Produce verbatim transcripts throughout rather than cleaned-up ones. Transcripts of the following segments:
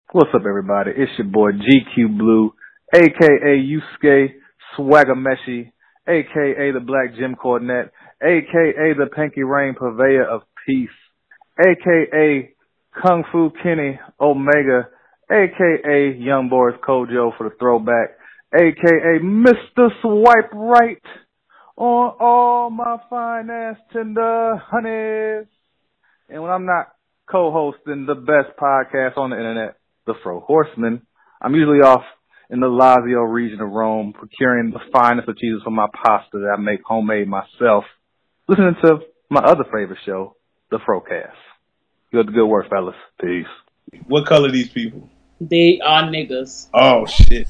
What's up, everybody? It's your boy G Q Blue, aka Yusuke Swagameshi, aka the Black Jim Cornette, aka the Pinky Rain Purveyor of Peace, aka Kung Fu Kenny Omega, aka Young Boris Kojo for the throwback, aka Mister Swipe Right on all my fine ass tender honeys. And when I'm not co-hosting the best podcast on the internet, The Fro Horseman, I'm usually off in the Lazio region of Rome, procuring the finest of cheeses for my pasta that I make homemade myself, listening to my other favorite show, The Frocast. Good, good work, fellas. Peace. What color are these people? They are niggas. Oh, shit.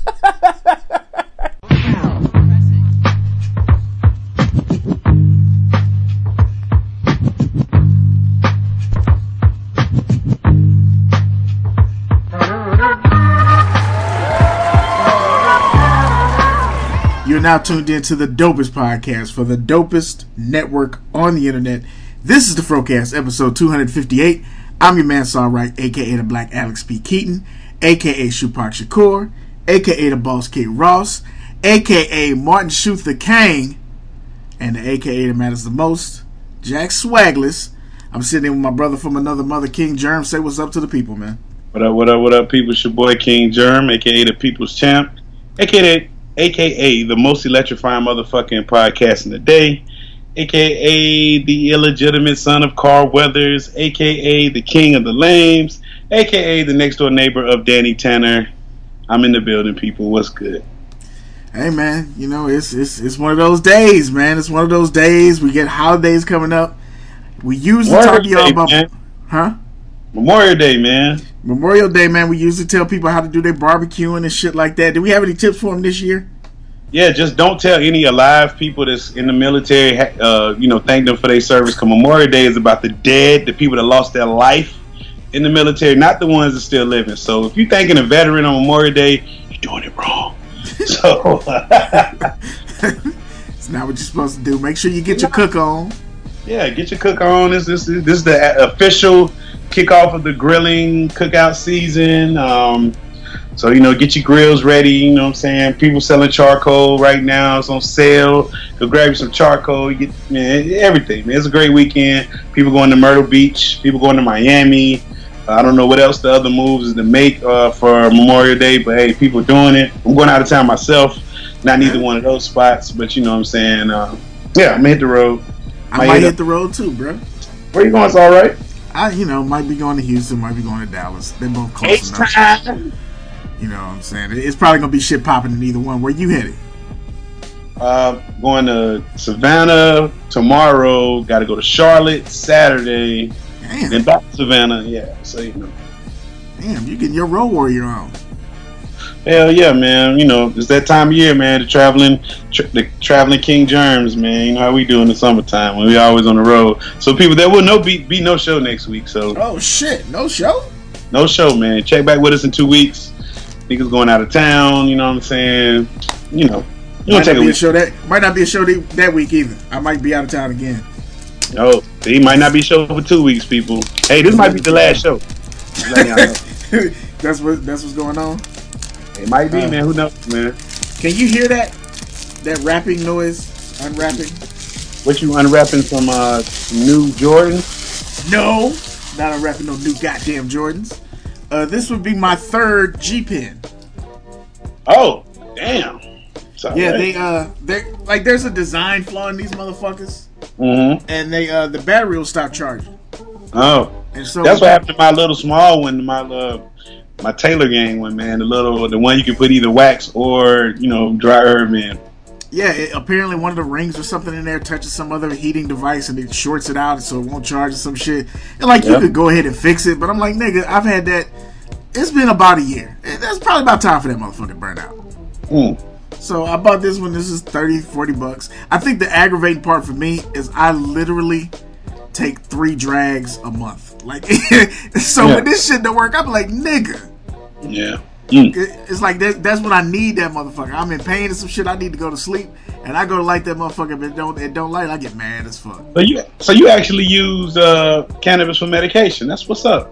You're now tuned in to the dopest podcast for the dopest network on the internet. This is the Frocast, episode two fifty-eight. I'm your man, Saul Wright, aka the Black Alex P. Keaton, aka Shupak Shakur, aka the Boss Kid Ross, aka Martin Shuther Kang, and the aka that matters the most, Jack Swagless. I'm sitting in with my brother from another mother, King Germ. Say what's up to the people, man. What up, what up, what up, people? It's your boy King Germ, aka the People's Champ, aka A K A the most electrifying motherfucking podcast in the day, A K A the illegitimate son of Carl Weathers, A K A the king of the lames, A K A the next door neighbor of Danny Tanner. I'm in the building, people. What's good? Hey, man, you know, it's it's it's one of those days, man. It's one of those days. We get holidays coming up. We usually Memorial talk to y'all Day, about... man. Huh? Memorial Day, man. Memorial Day, man, we usually tell people how to do their barbecuing and shit like that. Do we have any tips for them this year? Yeah, just don't tell any alive people that's in the military, uh, you know, thank them for their service. Because Memorial Day is about the dead, the people that lost their life in the military, not the ones that still living. So if you're thanking a veteran on Memorial Day, you're doing it wrong. So it's not what you're supposed to do. Make sure you get your cook on. Yeah, get your cook on. This, this, this is the official kickoff of the grilling cookout season. Um, so, you know, get your grills ready. You know what I'm saying? People selling charcoal right now. It's on sale. Go grab you some charcoal. You get, man, everything. Man, it's a great weekend. People going to Myrtle Beach. People going to Miami. Uh, I don't know what else the other moves is to make uh, for Memorial Day, but hey, people doing it. I'm going out of town myself. Not neither one of those spots, but you know what I'm saying? Uh, yeah, I'm going to hit the road. I might, might hit the road too, bro. Where you going? It's all right. I, you know, might be going to Houston, might be going to Dallas. They're both close enough. Time. You know what I'm saying? It's probably gonna be shit popping in either one. Where you headed? Uh, going to Savannah tomorrow. Got to go to Charlotte Saturday. Damn. Then back to Savannah. Yeah, so you know. Damn, you getting your road warrior on. Hell yeah, man. You know, it's that time of year, man. The traveling, tra- the traveling King Germs, man. You know how we do in the summertime when we always on the road. So people, there will no be be no show next week. So oh shit, no show. No show, man. Check back with us in two weeks. Niggas going out of town. You know what I'm saying? You know, you might take not a be week. a show that might not be a show that, that week either. I might be out of town again. Oh, he might not be show for two weeks, people. Hey, this might be the last show. that's what that's what's going on. It might be, uh, man. Who knows, man? Can you hear that? That rapping noise? Unwrapping? What you unwrapping from uh new Jordans? No, not unwrapping no new goddamn Jordans. Uh, this would be my third G Pen. Oh, damn. Yeah, right. they uh, they like there's a design flaw in these motherfuckers, mm-hmm. and they uh, the battery will stop charging. Oh, and so that's what happened to my little small one, my uh, my Taylor Gang one, man. The little, the one you can put either wax or you know dry herb in. Yeah, it, apparently one of the rings or something in there touches some other heating device and it shorts it out, so it won't charge or some shit. And like yep. you could go ahead and fix it, but I'm like, nigga, I've had that. It's been about a year. That's probably about time for that motherfucker to burn out. Mm. So I bought this one. This is thirty, forty bucks. I think the aggravating part for me is I literally take three drags a month. Like, so yeah. when this shit don't work, I'm like, nigga. Yeah. Mm. It's like that, that's when I need that motherfucker. I'm in pain and some shit. I need to go to sleep, and I go to light that motherfucker, but it don't it don't light. I get mad as fuck. So you so you actually use uh, cannabis for medication? That's what's up.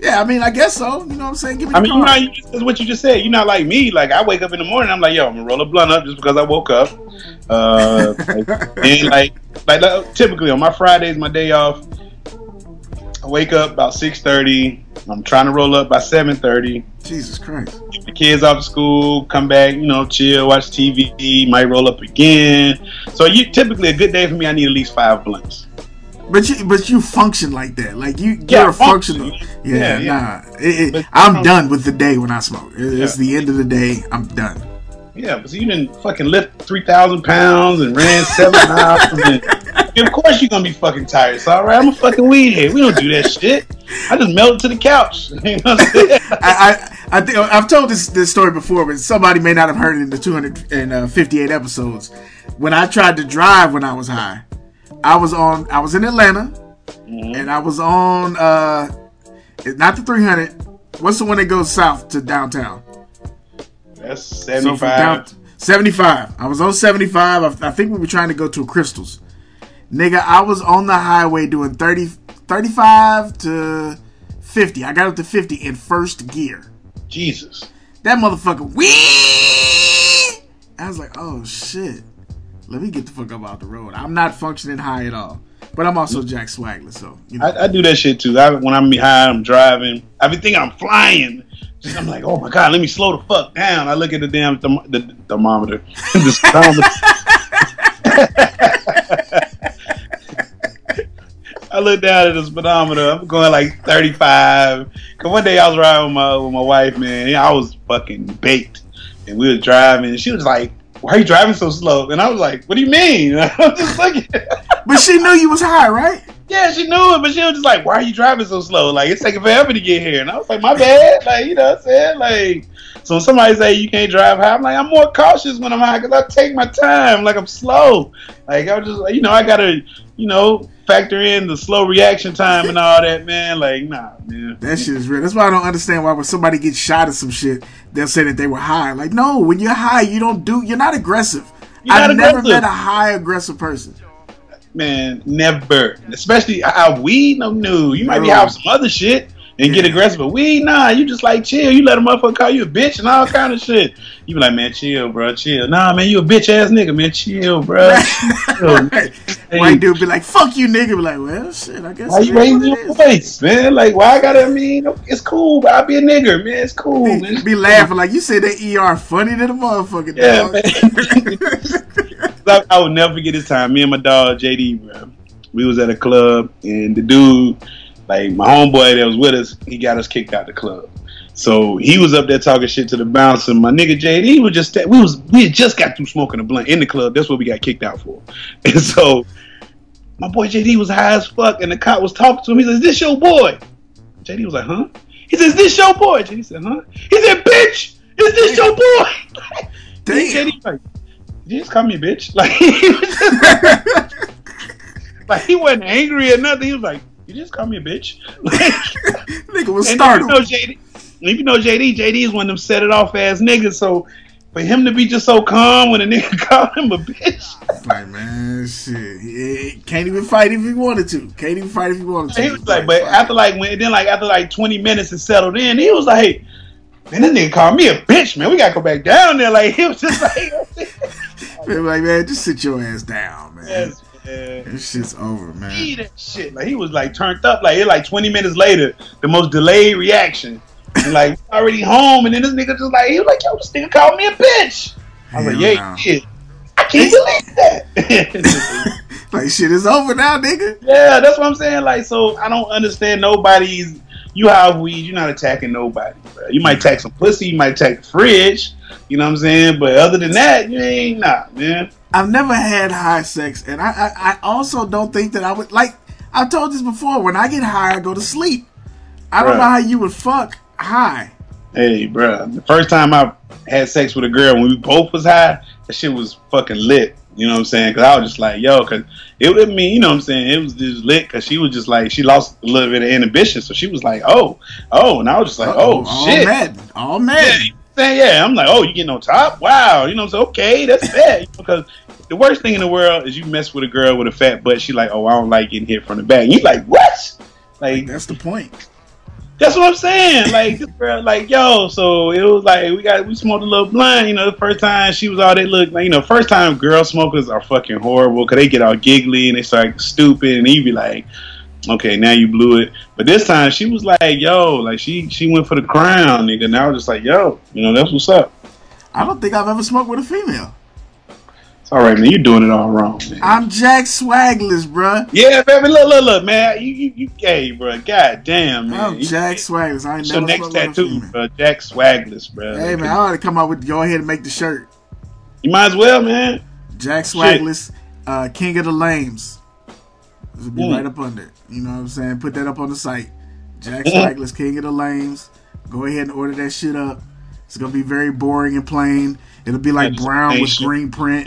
Yeah, I mean, I guess so. You know what I'm saying? Give me I the mean, card. you know, that's what you just said. You're not like me. Like, I wake up in the morning, I'm like, yo, I'm gonna roll a blunt up just because I woke up. Uh, like, and like, like, like, typically on my Fridays, my day off, I wake up about six thirty. I'm trying to roll up by seven thirty. Jesus Christ. Get the kids off to school, come back, you know, chill, watch T V, might roll up again. So you typically a good day for me, I need at least five blunts. But you, but you function like that. Like you, you're Yeah, a functional. function. Yeah, Yeah, yeah. nah. It, it, But- I'm done with the day when I smoke. It, It's Yeah. the end of the day. I'm done. Yeah, but so you didn't fucking lift three thousand pounds and ran seven miles. And, of course you're going to be fucking tired. So, all right, I'm a fucking weed head. We don't do that shit. I just melt to the couch. You know what I'm saying? I, I, I think I've told this this story before, but somebody may not have heard it in the two hundred fifty-eight episodes. When I tried to drive when I was high, I was on. I was in Atlanta, Mhm. and I was on. Uh, not the three hundred. What's the one that goes south to downtown? That's So from seventy-five. down- seventy-five. I was on seventy-five. I, I think we were trying to go to Crystals. Nigga, I was on the highway doing thirty, thirty-five to fifty. I got up to fifty in first gear. Jesus. That motherfucker, wee! I was like, oh shit. Let me get the fuck up out the road. I'm not functioning high at all. But I'm also Jack Swagler, so, you know. I, I do that shit too. I, when I'm high, I'm driving. I be thinking I'm flying. I'm like, oh my God, let me slow the fuck down. I look at the damn therm- the, the thermometer. The speedometer. I look down at the speedometer. I'm going like thirty-five. Cause one day I was riding with my with my wife, man. I was fucking baked, and we were driving. And she was like, "Why are you driving so slow?" And I was like, "What do you mean?" I'm just looking. But she knew you was high, right? Yeah, she knew it, but she was just like, "Why are you driving so slow? Like, it's taking forever to get here." And I was like, "My bad." Like, you know what I'm saying? Like, so when somebody say you can't drive high, I'm like, I'm more cautious when I'm high because I take my time. Like, I'm slow. Like, I'm just, you know, I gotta, you know, factor in the slow reaction time and all that, man. Like, nah, man. That shit is real. That's why I don't understand why when somebody gets shot at some shit, they'll say that they were high. Like, no, when you're high, you don't do, you're not aggressive. You're not I've never aggressive. met a high aggressive person. Man, never. Especially out weed, no, no. You might be No. high with some other shit and get Yeah. aggressive, but weed, nah. You just like chill. You let a motherfucker call you a bitch and all kind of shit. You be like, man, chill, bro, chill. Nah, man, you a bitch ass nigga, man, chill, bro. Chill. Hey, White dude be like, fuck you, nigga. Be like, well, shit, I guess. why it you is raising what your it is. voice, man? Like, why I gotta? I mean, it's cool, but I'll be a nigger, man. It's cool, Be, man. be laughing like you said that E R funny to the motherfucker. Yeah, dog. I, I would never forget this time. Me and my dog J D, bro. We was at a club, and the dude, like my homeboy that was with us, he got us kicked out the club. So he was up there talking shit to the bouncer. My nigga J D was just we was we had just got through smoking a blunt in the club. That's what we got kicked out for. And so my boy J D was high as fuck, and the cop was talking to him. He says, "This your boy?" J D was like, "Huh?" He says, "This your boy?" J D said, "Huh?" He said, "Bitch, is this your boy?" Damn. J D like, "Did you just call me a bitch?" Like he was just like, like he wasn't angry or nothing. He was like, "You just call me a bitch." Like, Nigga was and startled. If you know J D, if you know J D, J D is one of them set it off ass niggas. So for him to be just so calm when a nigga called him a bitch, Like, man, shit. He can't even fight if he wanted to. Can't even fight if he wanted to. he was like, but after like when then like after like twenty minutes and settled in, he was like, "Hey, man, that nigga called me a bitch, man. We gotta go back down there." Like he was just like, Man, like, man, just sit your ass down, man. yes, man. This shit's over, man. Eat that shit. Like he was like turned up. Like it like twenty minutes later, the most delayed reaction. And like already home, and then this nigga just like he was like, "Yo, this nigga called me a bitch." I was Hell like, "Yeah, no. he did." I can't believe that. Like, shit is over now, nigga. Yeah, that's what I'm saying. Like, so I don't understand nobody's. You have weed, you're not attacking nobody, bro. You might attack some pussy, you might attack the fridge. You know what I'm saying? But other than that, you ain't nah, man. I've never had high sex, and I, I, I also don't think that I would, like, I've told this before, when I get high, I go to sleep. I don't Right. know how you would fuck high. Hey, bro. The first time I had sex with a girl when we both was high, that shit was fucking lit. You know what I'm saying? Because I was just like, yo, because it would mean, you know what I'm saying? It was just lit because she was just like, she lost a little bit of inhibition. So she was like, oh, oh. And I was just like, Uh-oh, oh, all shit. mad. All Yeah, mad. you know what I'm saying? Yeah, I'm like, oh, you getting on top? Wow. You know what I'm saying? Okay, that's bad. Because the worst thing in the world is you mess with a girl with a fat butt. She like, oh, I don't like getting hit from the back. And you like, what? Like, That's the point. That's what I'm saying. Like this girl, like yo. So it was like we got we smoked a little blunt. You know, the first time she was all they look like. You know, first time girl smokers are fucking horrible because they get all giggly and they start stupid and you be like, okay, now you blew it. But this time she was like, yo, like she she went for the crown, nigga. And I was just like, yo, you know, that's what's up. I don't think I've ever smoked with a female. All right, man, you're doing it all wrong, man. I'm Jack Swagless, bruh. Yeah, baby, look, look, look, man. You, you, you gay, bro. God damn, man. I'm Jack Swagless. I ain't your never next smoked with a tattoo, female. bro. Jack Swagless, bro. Hey, man, I ought to come out with, go ahead and make the shirt. You might as well, man. Jack Swagless, uh, King of the Lames. This will be Mm. right up under it. You know what I'm saying? Put that up on the site. Jack Swagless, King of the Lames. Go ahead and order that shit up. It's going to be very boring and plain. It'll be like That's brown with nation. green print.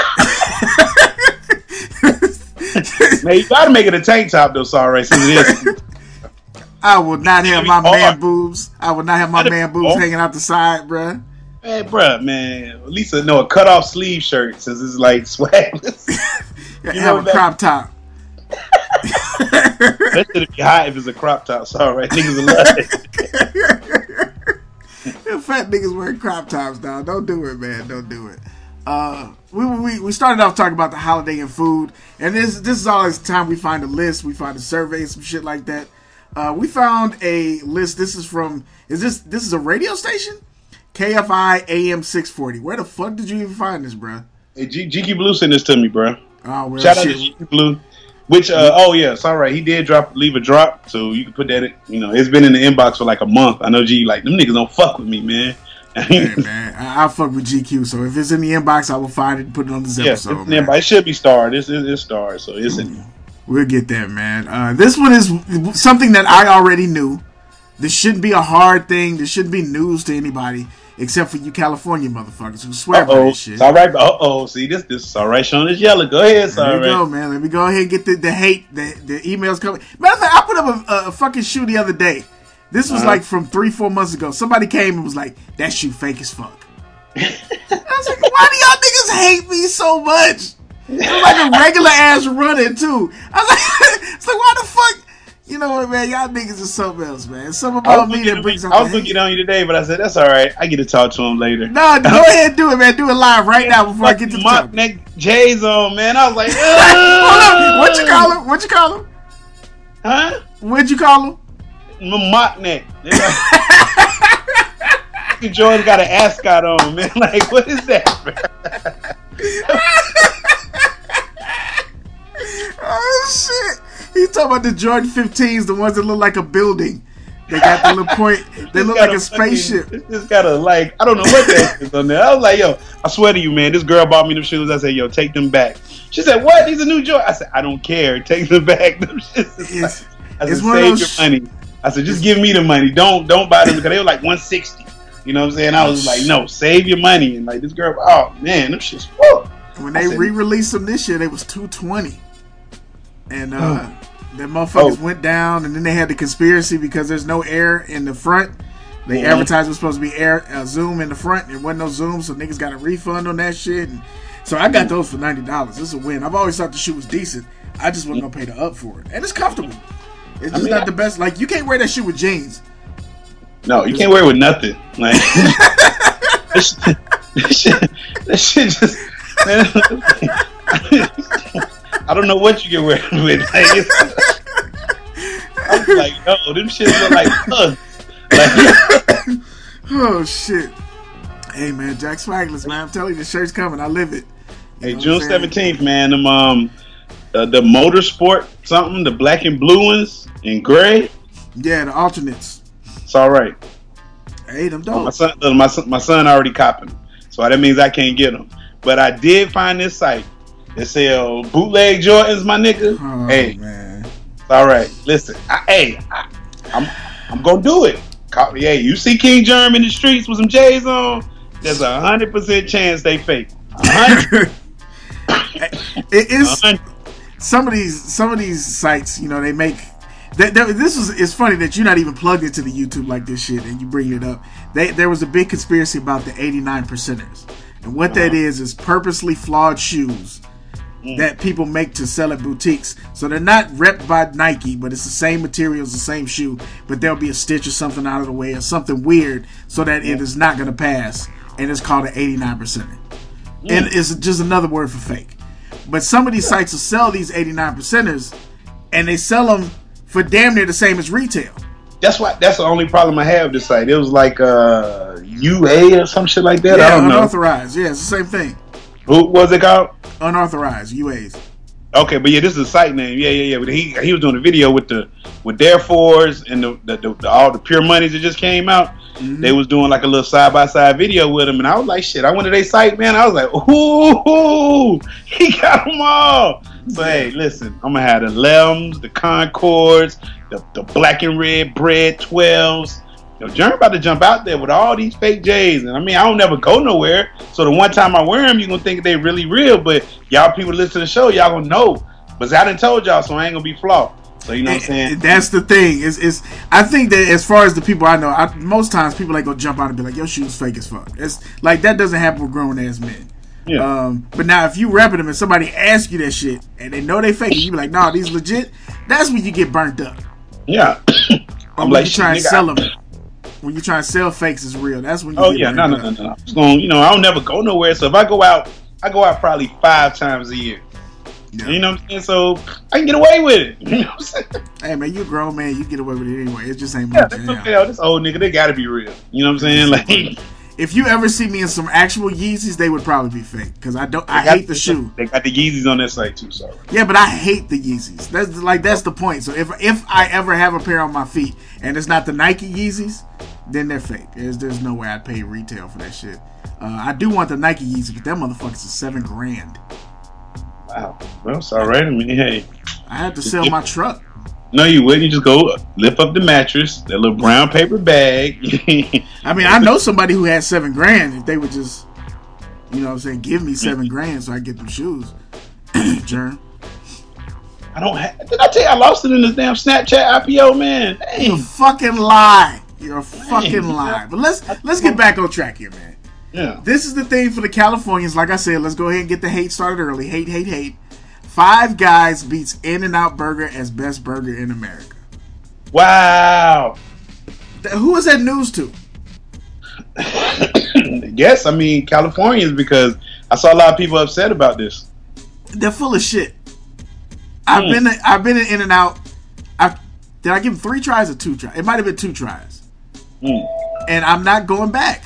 Man, you gotta make it a tank top though, sorry, since it is. I will not have my Hard. man boobs. I will not have my That'd man be boobs hard. hanging out the side, bruh. Man, bruh, man. At least a, no, a cut off sleeve shirt since it's like swagless. Yeah, You have know a that- crop top. That should be hot if it's a crop top. Sorry, niggas will love it. Them fat niggas wearing crop tops, dog. Don't do it, man. Don't do it. Uh, we, we we started off talking about the holiday and food, and this this is always the time we find a list, we find a survey, some shit like that. Uh, we found a list. This is from is this this is a radio station, K F I A M six forty. Where the fuck did you even find this, bruh? Hey, G- G-Key Blue sent this to me, bruh. Oh well, Shout out to shit. G-Key Blue. Which, uh, oh yeah, it's all right. He did drop, leave a drop, so you can put that. In, you know, it's been in the inbox for like a month. I know G, like them niggas don't fuck with me, man. Hey, man, I, I fuck with G Q, so if it's in the inbox, I will find it and put it on this Yeah, it's episode. in the man. inbox. It should be starred. It's, it's, it's starred, so it's in. We'll get there, man. Uh, this one is something that I already knew. This shouldn't be a hard thing. This shouldn't be news to anybody except for you California motherfuckers who swear by Uh-oh. this shit. It's all right. Uh oh. See this. This is all right. Sean is yellow. Go ahead. It's There all you go, right. man. Let me go ahead and get the, the hate, the, the emails coming. Matter of fact, I put up a, a fucking shoe the other day. This was Uh-huh. like from three, four months ago. Somebody came and was like, that shoe fake as fuck. I was like, why do y'all niggas hate me so much? It was like a regular ass running too. I was like, it's like, why the fuck? You know what, man? Y'all niggas is something else, man. It's something I about was me gonna that brings get- up I was the gonna hate. get on you today, but I said that's all right. I get to talk to him later. No, go ahead and do it, man. Do it live right now before I get to the mock topic. neck J's on, man. I was like, Hold up. What you call him? What you call him? Huh? What'd you call him? M- mock neck. Jordan got an ascot on, man. Like, what is that, man? Oh shit! He's talking about the Jordan fifteens, the ones that look like a building. They got the little point. They This look got like a fucking- spaceship. This just got a like, I don't know what that is on there. I was like, yo, I swear to you, man, this girl bought me them shoes. I said, yo, take them back. She said, what? These are new Jordan. I said, I don't care. Take them back. Them shits is It's, like- I said, it's one of save those your sh- money. I said, just give me the money. Don't don't buy them because they were like one sixty. You know what I'm saying? I was like, no, save your money. And like this girl, oh man, them shits. Whoa. when I they said- re-released them this year, they was two twenty, and uh, the motherfuckers Oh. went down. And then they had the conspiracy because there's no air in the front. They Mhm. advertised it was supposed to be air uh, zoom in the front. There wasn't no zoom, so niggas got a refund on that shit. And so I got those for ninety dollars. This is a win. I've always thought the shoe was decent. I just wasn't gonna pay the up for it, and it's comfortable. It's I just mean, not I- the best. Like you can't wear that shoe with jeans. No, you can't wear it with nothing. Like that shit, that shit, that shit just. Man, I don't know what you can wear it with. Like, it's, I was like, yo, them shit look like thugs. Like, Oh shit! Hey man, Jack Swagless, man. I'm telling you, the shirt's coming. I live it. You hey, know what June I'm saying? seventeenth, man. Them um, uh, the motorsport something, the black and blue ones in gray. Yeah, the alternates. It's all right. Hey, them My dope. son, uh, my son, my son already copping them, so that means I can't get them. But I did find this site that sell bootleg Jordans, my nigga. Oh hey, man. it's all right. Listen, I, hey, I, I'm I'm gonna do it. Call me. Hey, you see King Germ in the streets with some J's on? There's a hundred percent chance they fake. A hundred. It is a hundred. some of these some of these sites. You know, they make. That, that, this is it's funny that you're not even plugged into the YouTube like this shit, and you bring it up. They, there was a big conspiracy about the eighty-nine percenters, and what that Uh-huh. is is purposely flawed shoes mm. that people make to sell at boutiques. So they're not repped by Nike, but it's the same materials, the same shoe, but there'll be a stitch or something out of the way or something weird so that it is not going to pass, and it's called an eighty-nine percenter. Mm. And it's just another word for fake. But some of these sites will sell these eighty-nine percenters, and they sell them for damn near the same as retail. That's why. That's the only problem I have with this site. It was like uh, U A or some shit like that. Yeah, I don't know. Unauthorized. Yeah, it's the same thing. Who was it called? Unauthorized U As. Okay, but yeah, this is a site name. Yeah, yeah, yeah. But he he was doing a video with the with their fours and the, the, the, the all the pure monies that just came out. Mm-hmm. They was doing like a little side by side video with them, and I was like, shit. I went to their site, man. I was like, ooh, he got them all. So hey, listen, I'm gonna have the Lems, the Concords, the, the black and red bread twelves. Yo, Jerm about to jump out there with all these fake J's, and I mean, I don't never go nowhere. So the one time I wear them, you gonna think they really real, but y'all people listen to the show, y'all gonna know. But I done told y'all, so I ain't gonna be flawed. So you know what I'm saying? That's the thing. Is is I think that as far as the people I know, I, most times people like go jump out and be like, "Your shoe's fake as fuck." It's like that doesn't happen with grown ass men. Yeah. Um, but now if you repping them and somebody asks you that shit and they know they fake, and you be like, "Nah, these legit." That's when you get burnt up. Yeah. I'm like, you try and sell them. When you try and sell fakes is real. That's when you oh get yeah, no, no, no, up. no, no. It's going, you know, I don't never go nowhere. So if I go out, I go out probably five times a year. Yeah. You know what I'm saying? So I can get away with it. You know what I'm saying? Hey man, you a grown man, you get away with it anyway. It just ain't yeah, much. That's okay. Oh, this old nigga, they gotta be real. You know what I'm saying? Like, if you ever see me in some actual Yeezys, they would probably be fake because I don't. I hate the shoe. They got the Yeezys on their site too. Sorry. Yeah, but I hate the Yeezys. That's like that's the point. So if if I ever have a pair on my feet and it's not the Nike Yeezys, then they're fake. There's there's no way I'd pay retail for that shit. Uh, I do want the Nike Yeezys, but them motherfuckers is seven grand. Wow. Well, it's all right. I mean, hey. I had to sell my truck. No, you wouldn't. You just go lift up the mattress, that little brown paper bag. I mean, I know somebody who had seven grand. If they would just, you know what I'm saying, give me seven grand so I get them shoes. Jerm. I don't have. Did I tell you I lost it in this damn Snapchat I P O, man? Dang. You're a fucking lie. You're a fucking Dang. lie. But let's let's get back on track here, man. Yeah. This is the thing for the Californians. Like I said, let's go ahead and get the hate started early. Hate, hate, hate. Five Guys beats In-N-Out Burger as best burger in America. Wow. Who is that news to? Yes, I mean Californians, because I saw a lot of people upset about this. They're full of shit. I've mm. been I've been in In-N-Out. I did I give them three tries or two tries? It might have been two tries. Mm. And I'm not going back.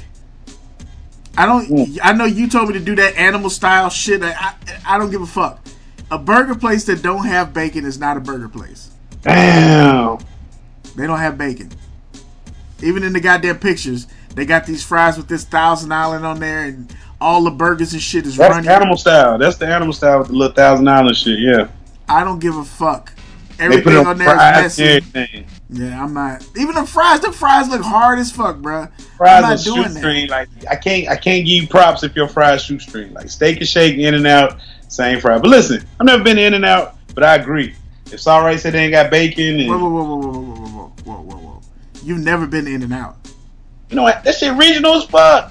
I don't. Mm. I know you told me to do that animal style shit. I, I I don't give a fuck. A burger place that don't have bacon is not a burger place. Damn. They don't have bacon. Even in the goddamn pictures, they got these fries with this Thousand Island on there, and all the burgers and shit is That's running. That's animal style. That's the animal style with the little Thousand Island shit. Yeah. I don't give a fuck. Everything on, on there is messy. Everything. Yeah, I'm not. Even the fries, the fries look hard as fuck, bro. Fries I'm not are doing shoestring. Like I can't, I can't give you props if your fries shoestring. Like Steak and Shake, In-N-Out, same fry. But listen, I've never been to In-N-Out, but I agree. If Sorry said they ain't got bacon, and whoa, whoa, whoa, whoa, whoa, whoa, whoa, whoa, whoa, whoa, you've never been to In-N-Out. You know what? That shit regional as fuck.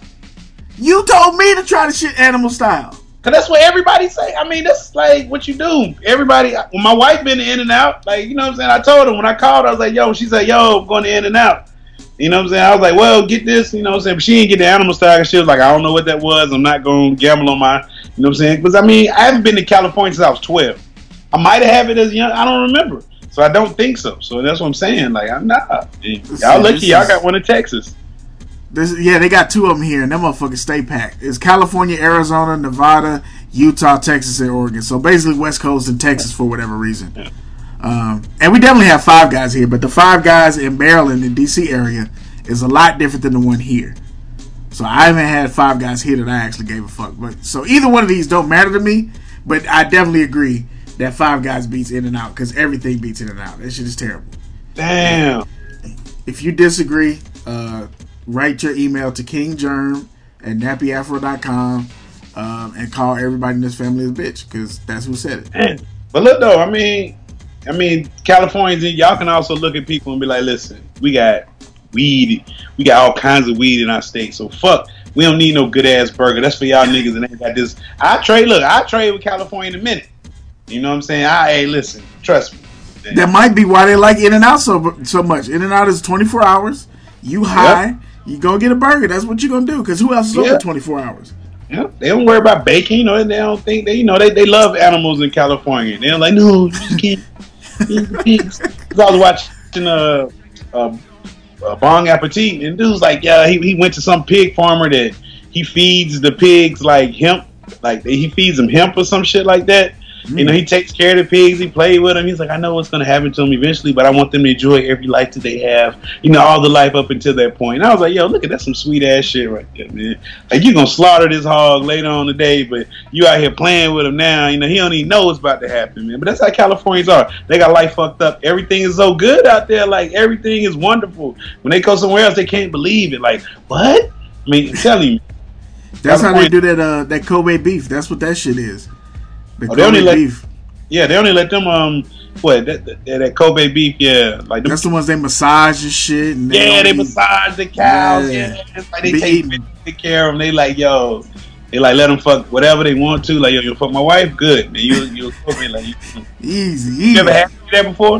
You told me to try the shit animal style. Cause that's what everybody say. I mean, that's like what you do. Everybody, when my wife been to In-N-Out, like, you know what I'm saying? I told her when I called, I was like, yo, she said, yo, I'm going to In-N-Out. You know what I'm saying? I was like, well, get this, you know what I'm saying? But she didn't get the animal style. Cause she was like, I don't know what that was. I'm not going to gamble on my, you know what I'm saying? Because I mean, I haven't been to California since I was twelve. I might have had it as young. I don't remember. So I don't think so. So that's what I'm saying. Like, I'm not. Y'all lucky y'all got one in Texas. This, yeah, they got two of them here, and them motherfuckers stay packed. It's California, Arizona, Nevada, Utah, Texas, and Oregon. So basically West Coast and Texas for whatever reason. Yeah. Um, and we definitely have Five Guys here, but the Five Guys in Maryland and D C area is a lot different than the one here. So I haven't had Five Guys here that I actually gave a fuck. But so either one of these don't matter to me, but I definitely agree that Five Guys beats In-N-Out because everything beats In-N-Out. That shit is terrible. Damn. If you disagree, uh, write your email to king germ at nappy afro dot com um, and call everybody in this family a bitch because that's who said it. Man. But look though, I mean, I mean, Californians, y'all can also look at people and be like, listen, we got weed, we got all kinds of weed in our state, so fuck, we don't need no good ass burger. That's for y'all niggas and they got this. I trade, look, I trade with California in a minute. You know what I'm saying? I, hey, listen, trust me. That might be why they like In-N-Out so so much. In-N-Out is twenty-four hours. You high, yep. You go get a burger. That's what you gonna do. Because who else is yep. open twenty-four hours? Yeah, they don't worry about bacon. You know, they don't think they. You know, they, they love animals in California. They're like, no, you just can't eat the pigs. Because I was watching a, a, a Bong Appetit, and dude's like, yeah, he he went to some pig farmer that he feeds the pigs like hemp, like he feeds them hemp or some shit like that. Mm. You know, he takes care of the pigs. He played with them. He's like, I know what's going to happen to them eventually, but I want them to enjoy every life that they have. You know, all the life up until that point. And I was like, yo, look at that, some sweet ass shit right there, man. Like, you gonna slaughter this hog later on today, but you out here playing with him now. You know, he don't even know what's about to happen, man. But that's how Californians are. They got life fucked up. Everything is so good out there. Like, everything is wonderful. When they go somewhere else, they can't believe it. Like, what? I mean, I'm telling you. That's how they do that. Uh, that Kobe beef. That's what that shit is. The oh, Kobe let, beef. Yeah, they only let them um what that that, that Kobe beef. Yeah, like them, that's the ones they massage and shit. And they yeah, they massage the cows. Yeah, yeah. It's like they Be take take care of them. They like yo, they like let them fuck whatever they want to. Like yo, you fuck my wife, good. Man, you you Kobe like you, easy. You easy. ever had that before?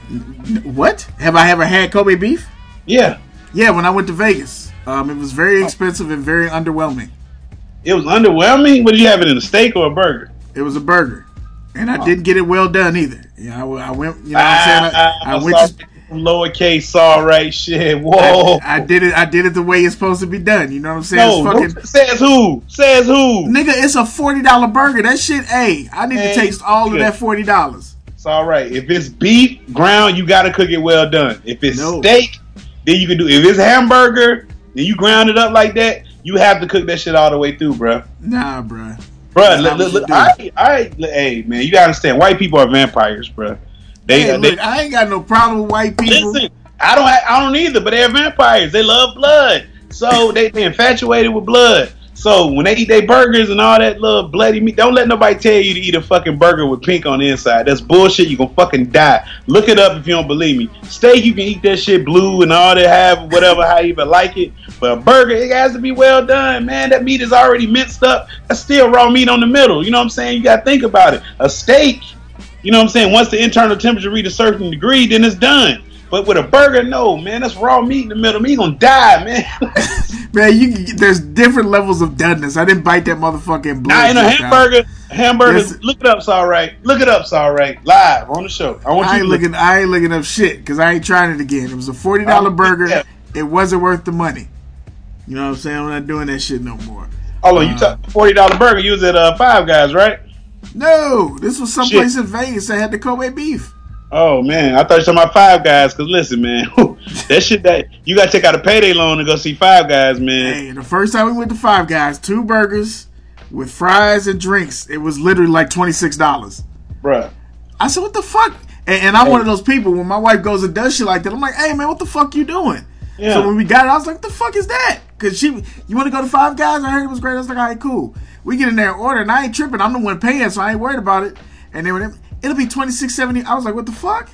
What? Have I ever had Kobe beef? Yeah, yeah. When I went to Vegas, um, it was very expensive and very underwhelming. It was underwhelming. What did you have it in, a steak or a burger? It was a burger, and I oh. didn't get it well done either. Yeah, I, I went. You know what I'm saying? I, I, I went to lowercase saw right shit. Whoa! I, I did it. I did it the way it's supposed to be done. You know what I'm saying? No, it's fucking, says who? Says who? Nigga, it's a forty dollar burger. That shit. Hey, I need hey, to taste all good. Of that forty dollars. It's all right. If it's beef ground, you got to cook it well done. If it's no. steak, then you can do. If it's hamburger, then you ground it up like that. You have to cook that shit all the way through, bro. Nah, bro. Bro, look, look, look, I, I, hey, man, you gotta understand. White people are vampires, bro. They, hey, they, look, I ain't got no problem with white people. Listen, I don't, I don't either. But they're vampires. They love blood, so they they infatuated with blood. So when they eat their burgers and all that little bloody meat, don't let nobody tell you to eat a fucking burger with pink on the inside. That's bullshit. You gonna fucking die. Look it up if you don't believe me. Steak, you can eat that shit blue and all that, have whatever, how you even like it. But a burger, it has to be well done, man. That meat is already minced up. That's still raw meat on the middle. You know what I'm saying? You gotta think about it. A steak, you know what I'm saying? Once the internal temperature reaches a certain degree, then it's done. But with a burger, no, man, that's raw meat in the middle. Me gonna die, man. Man, you there's different levels of doneness. I didn't bite that motherfucking blood. Nah, in a hamburger, hamburgers. Yes. Look it up, it's all right. Look it up, it's all right. Live on the show. I want I you. Ain't to looking. Look. I ain't looking up shit because I ain't trying it again. It was a forty dollar um, burger. Yeah. It wasn't worth the money. You know what I'm saying? I'm not doing that shit no more. Hold on, uh, you talk forty dollar burger. You was at uh, Five Guys, right? No, this was someplace in Vegas that had the Kobe beef. Oh man, I thought you were talking about Five Guys. Cause listen, man, that shit that you gotta take out a payday loan to go see Five Guys, man. Hey, the first time we went to Five Guys, two burgers with fries and drinks, it was literally like twenty six dollars. Bruh. I said, what the fuck? And, and I'm hey. one of those people when my wife goes and does shit like that, I'm like, hey man, what the fuck you doing? Yeah. So when we got it, I was like, what the fuck is that? Cause she, you want to go to Five Guys? I heard it was great. I was like, all right, cool. We get in there and order, and I ain't tripping. I'm the one paying, so I ain't worried about it. And then when it, it'll be twenty-six seventy. I was like, what the fuck?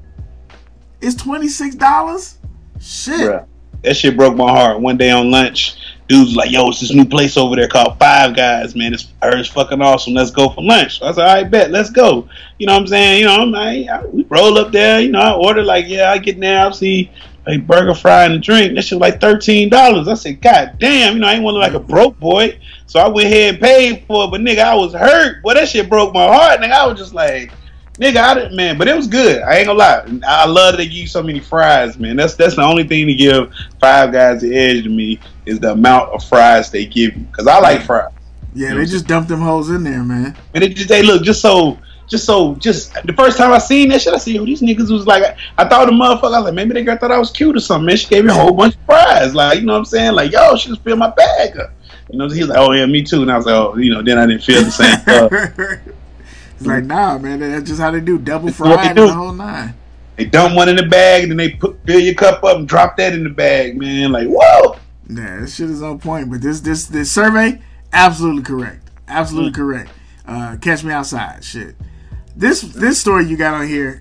It's twenty-six dollars? Shit. Bruh, that shit broke my heart. One day on lunch, dudes was like, yo, it's this new place over there called Five Guys, man. It's, I heard it's fucking awesome. Let's go for lunch. So I said, all right, bet. Let's go. You know what I'm saying? You know, I, I, we roll up there. You know, I order like, yeah, I get in there. I'll see a burger, fry, and a drink. That shit was like thirteen dollars. I said, God damn. You know, I ain't want to look like a broke boy. So I went ahead and paid for it. But, nigga, I was hurt. Boy, that shit broke my heart. Nigga, I was just like... Nigga, I didn't, man, but it was good. I ain't gonna lie. I love that they give you so many fries, man. That's that's the only thing to give Five Guys the edge to me is the amount of fries they give you. Cause I like fries. Yeah, you know they just dumped them hoes in there, man. And they just they look just so, just so, just the first time I seen that shit, I said, yo, these niggas was like, I, I thought the motherfucker, I was like, maybe they girl thought I was cute or something, man. She gave me a whole bunch of fries, like, you know what I'm saying? Like, yo, she just filled my bag up. You know, he was like, oh yeah, me too. And I was like, oh, you know, then I didn't feel the same stuff. It's like, nah, man, that's just how they do. Double fried and the whole nine. They dump one in the bag, and then they put fill your cup up and drop that in the bag, man. Like, whoa. Yeah, this shit is on point. But this this this survey, absolutely correct. Absolutely mm. correct. Uh, catch me outside. Shit. This this story you got on here,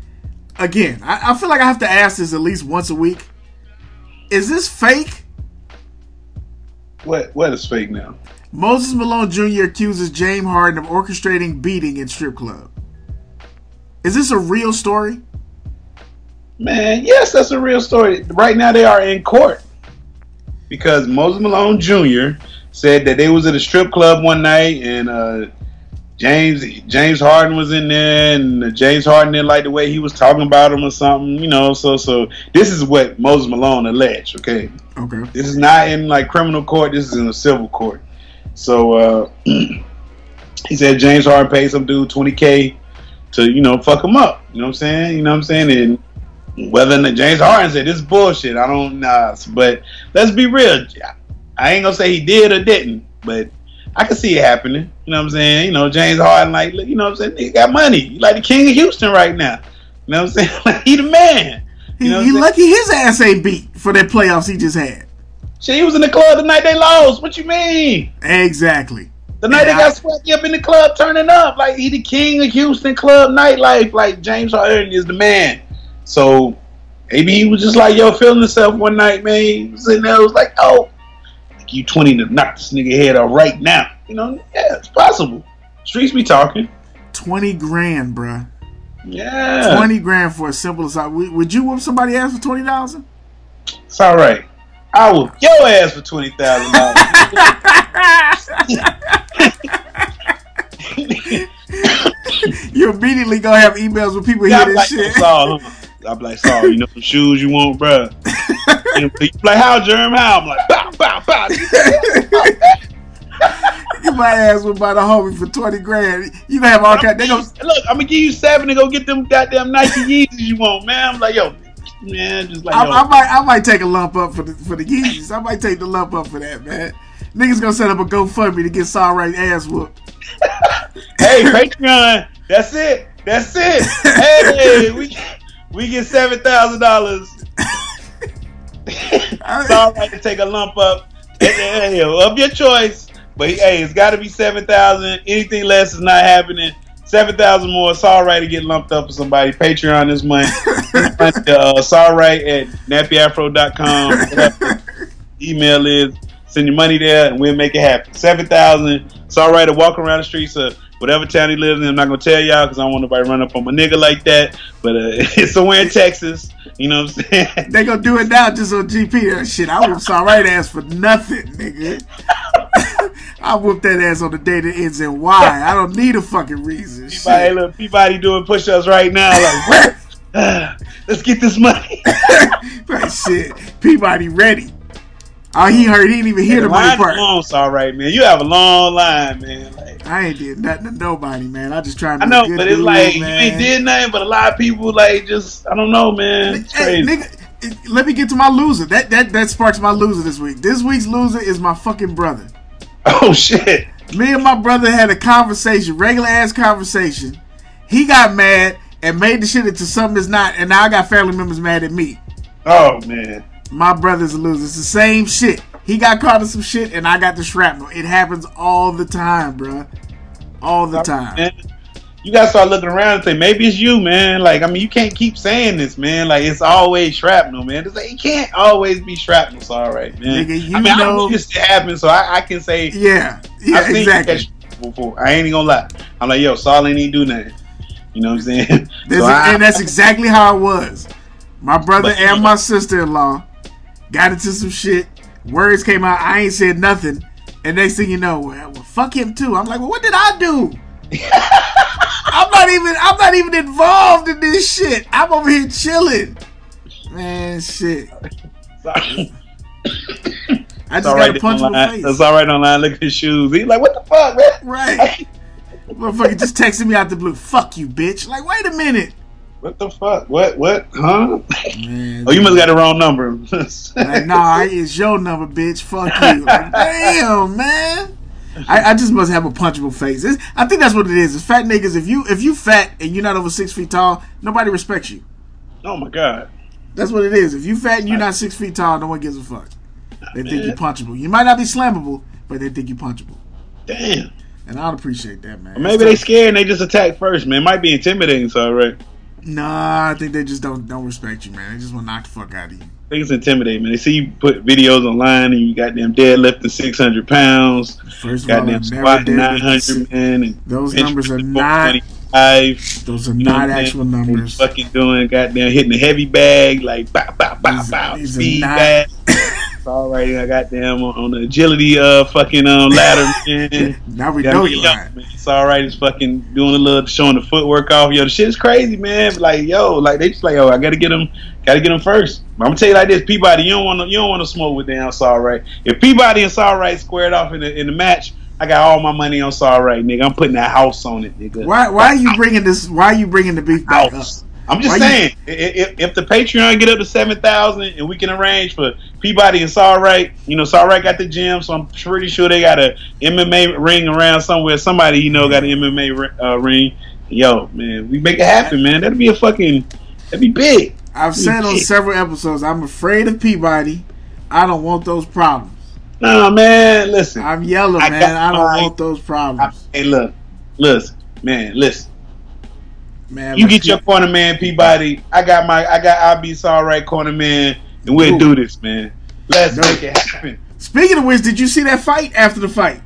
again, I, I feel like I have to ask this at least once a week. Is this fake? What what is fake now? Moses Malone Junior accuses James Harden of orchestrating beating in strip club. Is this a real story? Man, yes, that's a real story. Right now they are in court because Moses Malone Junior said that they was at a strip club one night and uh, James James Harden was in there, and James Harden didn't like the way he was talking about him or something, you know. So, so this is what Moses Malone alleged. Okay, okay. This is not in like criminal court. This is in a civil court. So uh, he said James Harden paid some dude twenty K to, you know, fuck him up. You know what I'm saying? You know what I'm saying? And whether the James Harden said this is bullshit, I don't know. But let's be real. I ain't gonna say he did or didn't, but I can see it happening. You know what I'm saying? You know, James Harden, like, you know what I'm saying? He got money. He like the king of Houston right now. You know what I'm saying? Like, he the man. You know he he lucky his ass ain't beat for that playoffs he just had. Shit, he was in the club the night they lost. What you mean? Exactly. The night and they I, got swept up in the club turning up. Like, he the king of Houston club nightlife. Like, James Harden is the man. So, maybe he was just like, yo, feeling himself one night, man. He was sitting there, was like, oh, you twenty to knock this nigga head off right now. You know, yeah, it's possible. Streets be talking. twenty grand, bruh. Yeah. twenty grand for a simple assault. Would you whoop somebody ass for twenty thousand? It's all right. I whoop your ass for twenty thousand dollars. You immediately gonna have emails with people yeah, hear this like, shit. Saul, huh? I'm like, Saul, you know some shoes you want, bruh? You like, how, Jerm? How? I'm like, bow, bow, bow. Get my ass whooped by the homie for twenty grand. You gonna have all kinds. They gonna look. I'm gonna give you seven to go get them goddamn Nike Yeezys you want, man. I'm like, yo, man, just like, I, yo. I might, I might take a lump up for the for the Yeezys. I might take the lump up for that, man. Niggas gonna set up a GoFundMe to get Saul Right ass whooped. Hey, Patreon, that's it, that's it. Hey, we we get seven thousand dollars. Saul Right to take a lump up hey, of your choice. But hey, it's got to be seven thousand. Anything less is not happening. Seven thousand more. It's all right to get lumped up for somebody. Patreon this month. uh, it's all right at nappy afro dot com. Email is send your money there and we'll make it happen. Seven thousand. It's all right to walk around the streets of whatever town he lives in. I'm not gonna tell y'all because I don't want nobody run up on my nigga like that. But uh, it's somewhere in Texas. You know what I'm saying? They gonna do it now just on G P. That shit, I whoop Saul Right ass for nothing, nigga. I whoop that ass on the day that ends in Y. I don't need a fucking reason. Peabody, look, Peabody doing push-ups right now. Like, uh, let's get this money. Right, shit. Peabody ready. Oh, he heard. He didn't even hear the money part. Long, all right, man. You have a long line, man. Like, I ain't did nothing to nobody, man. I just trying to. I know, be a good but it's dude, like man. you ain't did nothing. But a lot of people, like, just I don't know, man. It's hey, crazy. Nigga, let me get to my loser. That that that sparks my loser this week. This week's loser is my fucking brother. Oh shit. Me and my brother had a conversation, regular ass conversation. He got mad and made the shit into something that's not, and now I got family members mad at me. Oh man. My brother's a loser. It's the same shit. He got caught in some shit and I got the shrapnel. It happens all the time, bro. All the time. Man, you gotta start looking around and say, maybe it's you, man. Like, I mean, you can't keep saying this, man. Like, it's always shrapnel, man. It's like, it can't always be shrapnel. It's all right, man. Nigga, you I mean, know, I know this happened, so I, I can say, yeah, yeah, I've seen exactly. Before. I ain't even gonna lie. I'm like, yo, Saul ain't even do nothing. You know what I'm saying? So a, I, and that's exactly how it was. My brother but, and my sister-in-law got into some shit. Words came out. I ain't said nothing. And next thing you know, well, well fuck him too. I'm like, well, what did I do? I'm not even. I'm not even involved in this shit. I'm over here chilling. Man, shit. Sorry. I just got right to punch him in the face. That's all right online. Look at his shoes. He's like, what the fuck, man? Right. Motherfucker just texted me out the blue. Fuck you, bitch. Like, wait a minute. What the fuck? What? What? Huh? Man, oh, you must got the wrong number. Like, nah, it's your number, bitch. Fuck you. Like, damn, man. I, I just must have a punchable face. It's, I think that's what it is. It's fat niggas. If you if you fat and you're not over six feet tall, nobody respects you. Oh my god. That's what it is. If you fat and you're not six feet tall, no one gives a fuck. They think you're punchable. You might not be slammable, but they think you're punchable. Damn. And I'd appreciate that, man. Well, maybe they scared and they just attack first, man. It might be intimidating, so right. Nah, I think they just don't don't respect you, man. They just want to knock the fuck out of you. I think it's intimidating, man. They see you put videos online and you got them deadlifting six hundred pounds. First of got all, them squatting nine hundred, man. And those numbers are not five. Those are You know not what I'm actual saying? numbers. They fucking doing goddamn hitting the heavy bag like bow bow bow These- bow these are speed not- bag. It's all right. I got them on, on the agility uh fucking um ladder, man. Now we Got know me you're up, lying. man. It's all right. It's fucking doing a little showing the footwork off. Yo, the shit is crazy, man. But like, yo, like they just like, yo, I gotta get them, gotta get them first. But I'm gonna tell you like this, Peabody, you don't want to, you don't want to smoke with damn Saw Right. If Peabody and Saw Right squared off in the in the match, I got all my money on Saw Right, nigga. I'm putting that house on it, nigga. Why? Why are you bringing this? Why are you bringing the beef back up? House. I'm just Why saying, you, if, if the Patreon get up to seven thousand and we can arrange for Peabody and Saw Right, you know, Saw Right got the gym, so I'm pretty sure they got a M M A ring around somewhere. Somebody you know got an M M A uh, ring. Yo, man, we make it happen, man. That'd be a fucking, that'd be big. I've That'd said be on big. several episodes, I'm afraid of Peabody. I don't want those problems. Nah, man, listen. I'm yellow, I man. got I don't my- want those I, problems, hey, look, listen, man, listen. man. You but get your Pe- corner man, Peabody. I got my, I got I'll be Saw Right corner man, and we'll Cool. do this, man. Let's No. make it happen. Speaking of which, did you see that fight after the fight?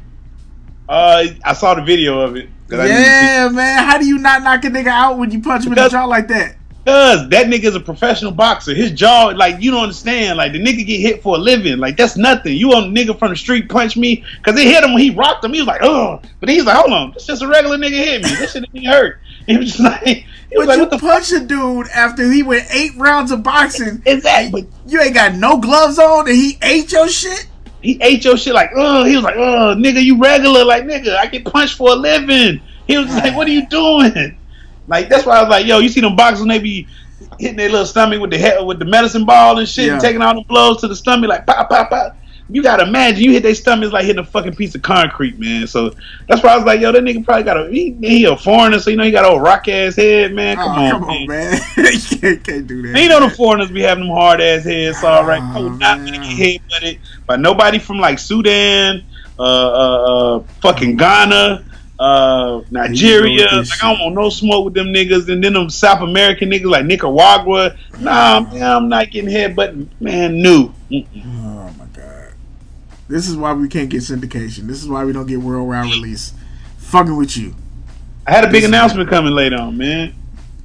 Uh, I saw the video of it. 'cause I didn't see- Yeah, man. How do you not knock a nigga out when you punch him in the Because- jaw like that? Cause that nigga is a professional boxer. His jaw, like, you don't understand. Like, the nigga get hit for a living. Like, that's nothing. You want a nigga from the street punch me? Cause they hit him when he rocked him. He was like, oh. But he's like, hold on. That's just a regular nigga hit me. This shit didn't hurt. He was just like, he was But like, you what the fuck punch a dude after he went eight rounds of boxing. is that? But You ain't got no gloves on, and he ate your shit. he ate your shit like, oh. He was like, oh, nigga, you regular. Like, nigga, I get punched for a living. He was like, what are you doing? Like, that's why I was like, yo, you see them boxers when they be hitting their little stomach with the head, with the medicine ball and shit, Yeah. and taking all the blows to the stomach, like pop, pop, pop. You gotta imagine you hit their stomach it's like hitting a fucking piece of concrete, man. So that's why I was like, yo, that nigga probably got a he, he a foreigner, so you know he got a old rock ass head, man. Come Oh, on, come man. on, man. you can't, can't do that. And you know man. the foreigners be having them hard ass heads, all right. Oh, I would not man. get head butted by nobody from like Sudan, uh, uh, uh fucking Ghana. Uh, Nigeria, this like I don't shit. want no smoke with them niggas, and then them South American niggas like Nicaragua. Nah, man, I'm not getting head, but man, new. Mm-mm. Oh my god. This is why we can't get syndication. This is why we don't get worldwide release. Fucking with you. I had a big This- announcement coming later on, man.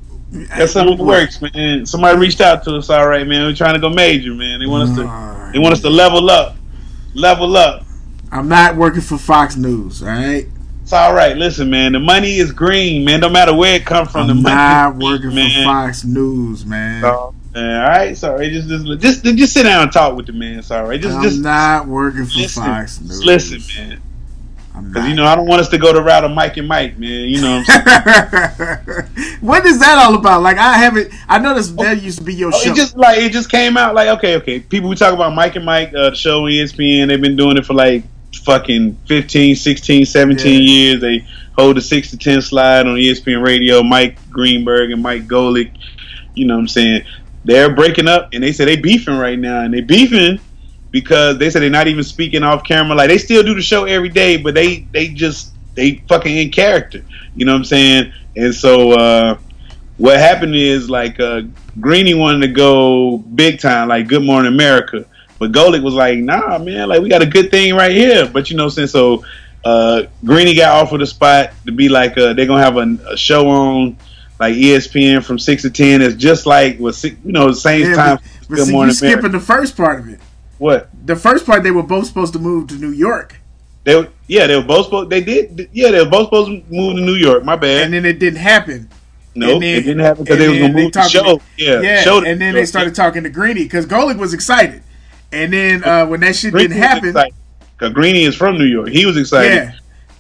Got something in the works, man. Somebody reached out to us, all right, man. We're trying to go major, man. They want us to, Alright. they want us to level up, level up. I'm not working for Fox News, alright? It's all right. Listen, man. The money is green, man. No matter where it comes from, the I'm money. not is green, working man. for Fox News, man. So, man, all right, sorry. Just, just, just, just sit down and talk with the man. Sorry, just, I'm just not working for listen. Fox Just News. listen, man. I'm Because not. you know I don't want us to go the route of Mike and Mike, man. You know what I'm saying? What is that all about? Like I haven't. I noticed that used to be your Oh, show. it just like it just came out like okay, okay. People we talk about Mike and Mike, uh, the show on E S P N. They've been doing it for like fucking fifteen, sixteen, seventeen Yeah. years. They hold a six to ten slide on E S P N Radio. Mike Greenberg and Mike Golick. You know what I'm saying? They're breaking up, and they say they beefing right now, and they beefing because they said they're not even speaking off camera. Like they still do the show every day, but they they just they fucking in character. You know what I'm saying? And so uh, what happened is like uh, Greeny wanted to go big time, like Good Morning America, but Golick was like, nah, man, like we got a good thing right here. But you know what I'm saying? So uh, Greeny got offered a spot to be like uh, they're gonna have a, a show on like E S P N from six to ten. It's just like with six, you know the same Yeah, time. but, but Good see, Morning you skipping America. the first part of it. What? The first part, they were both supposed to move to New York, They were, yeah, they were both supposed. They did, yeah, they were both supposed to move to New York. My bad. and then it didn't happen. No, and then- it didn't happen because and they was then gonna they move the talking show. to- Yeah, Yeah, show to and then New they York. started talking to Greeny because Golick was excited, and then uh, when that shit Greeny didn't was happen, excited, 'cause Greeny is from New York. He was excited. yeah,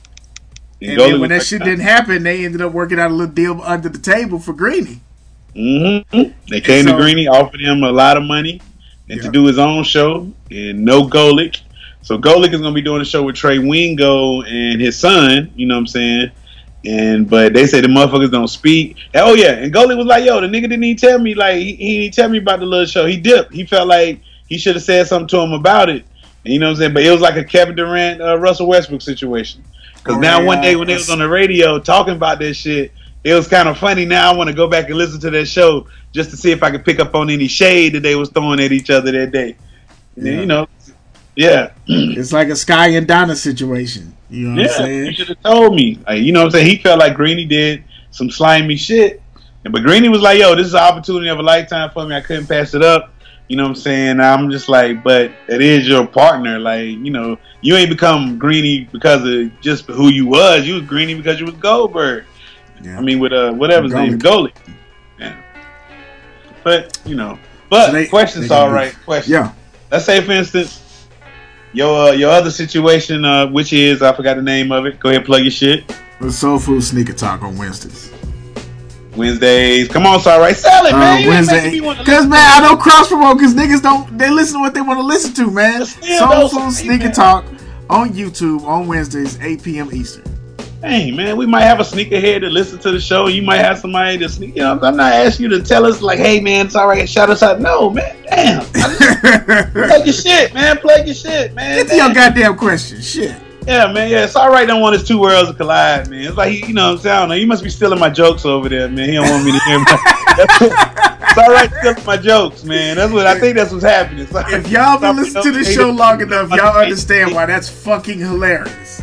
And, and Golick then when that was shit like, didn't happen, they ended up working out a little deal under the table for Greeny. Mm-hmm. They came so- to Greeny, offered him a lot of money, and Yeah. to do his own show, and no Golick. So Golick is gonna be doing a show with Trey Wingo and his son. You know what I'm saying? And but they say the motherfuckers don't speak. And, oh yeah, and Golick was like, "Yo, the nigga didn't even tell me. Like he, he didn't tell me about the little show. He dipped. He felt like he should have said something to him about it. And you know what I'm saying? But it was like a Kevin Durant, uh, Russell Westbrook situation. Because Oh, now yeah, one day when they was on the radio talking about this shit, it was kind of funny. Now I want to go back and listen to that show just to see if I could pick up on any shade that they was throwing at each other that day. And then, Yeah. you know, yeah, It's like a Sky and Donna situation. You know what I'm yeah. saying? You should have told me. Like, you know what I'm saying? He felt like Greeny did some slimy shit. And but Greeny was like, yo, this is an opportunity of a lifetime for me. I couldn't pass it up. You know what I'm saying? I'm just like, but it is your partner. Like, you know, you ain't become Greeny because of just who you was. You was Greeny because you was Goldberg. Yeah. I mean, with uh, whatever his name, Goalie. Yeah. But you know, but so they, questions all right. Question. Yeah. Let's say, for instance, your uh, your other situation, uh, which is I forgot the name of it. Go ahead, plug your shit. The Soul Food Sneaker Talk on Wednesdays. Wednesdays. Come on, sorry, sell it, man. Uh, Wednesday. Because, man, I don't cross promote because niggas don't, they listen to what they want to listen to, man. Soul Food Sneaker Talk on YouTube on Wednesdays, eight p.m. Eastern. Hey, man, we might have a sneakerhead to listen to the show. You might have somebody to sneak. You know, I'm not asking you to tell us, like, hey, man, it's all right, shout us out. No, man, damn. Plug your shit, man. Plug your shit, man. Get to your goddamn question. Shit. Yeah, man, yeah, it's all right. Don't want his two worlds to collide, man. It's like, you know what I'm saying? I don't know. You must be stealing my jokes over there, man. He don't want me to hear my... It's all right stealing my jokes, man. That's what I think that's what's happening. Like, if y'all been listening to the show long enough, y'all understand why that's fucking hilarious.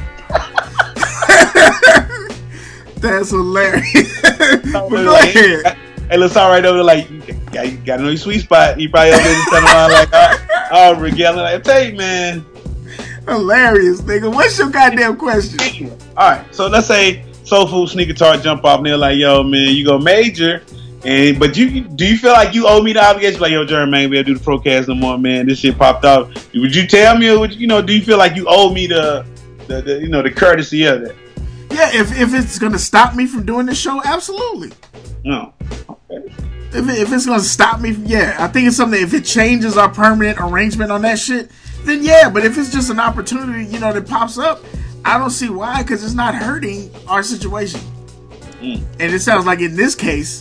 That's hilarious. But go ahead. Hey, looks all right over there. Like, you got, you got to know your sweet spot. You probably over there standing around like, oh, oh regaling. Like, I tell you, man. Hilarious, nigga. What's your goddamn question? All right, so let's say Soul Food Sneaker Talk jump off and they're like, yo, man, you go major, and but you do you feel like you owe me the obligation? Like, yo, Jeremy, man, we gotta do the Procast no more, man. This shit popped off. Would you tell me, or would you, you know, do you feel like you owe me the, the, the you know, the courtesy of that? Yeah, if if it's gonna stop me from doing the show, absolutely. No. Okay. If it, if it's gonna stop me, yeah, I think it's something. If it changes our permanent arrangement on that shit, then yeah. But if it's just an opportunity, you know, that pops up, I don't see why, because it's not hurting our situation. Mm. And it sounds like in this case,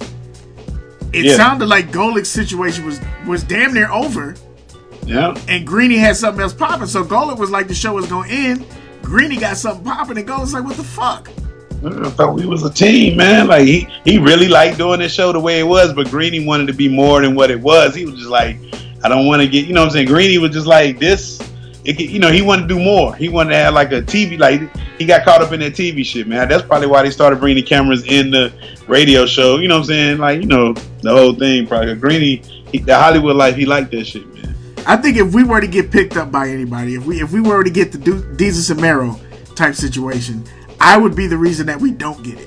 it yeah. sounded like Golik's situation was was damn near over. Yeah. And Greeny had something else popping, so Golik was like, the show was gonna end. Greeny got something popping, and Golik's like, what the fuck? I thought we was a team, man. Like he, he really liked doing this show the way it was, but Greeny wanted to be more than what it was. He was just like, I don't want to get, you know what I'm saying? Greeny was just like this. It, you know, he wanted to do more. He wanted to have like a T V, like he got caught up in that T V shit, man. That's probably why they started bringing the cameras in the radio show. You know what I'm saying? Like, you know, the whole thing. Probably Greeny, he, the Hollywood life, he liked that shit, man. I think if we were to get picked up by anybody, if we if we were to get the Desus and Mero type situation, I would be the reason that we don't get it.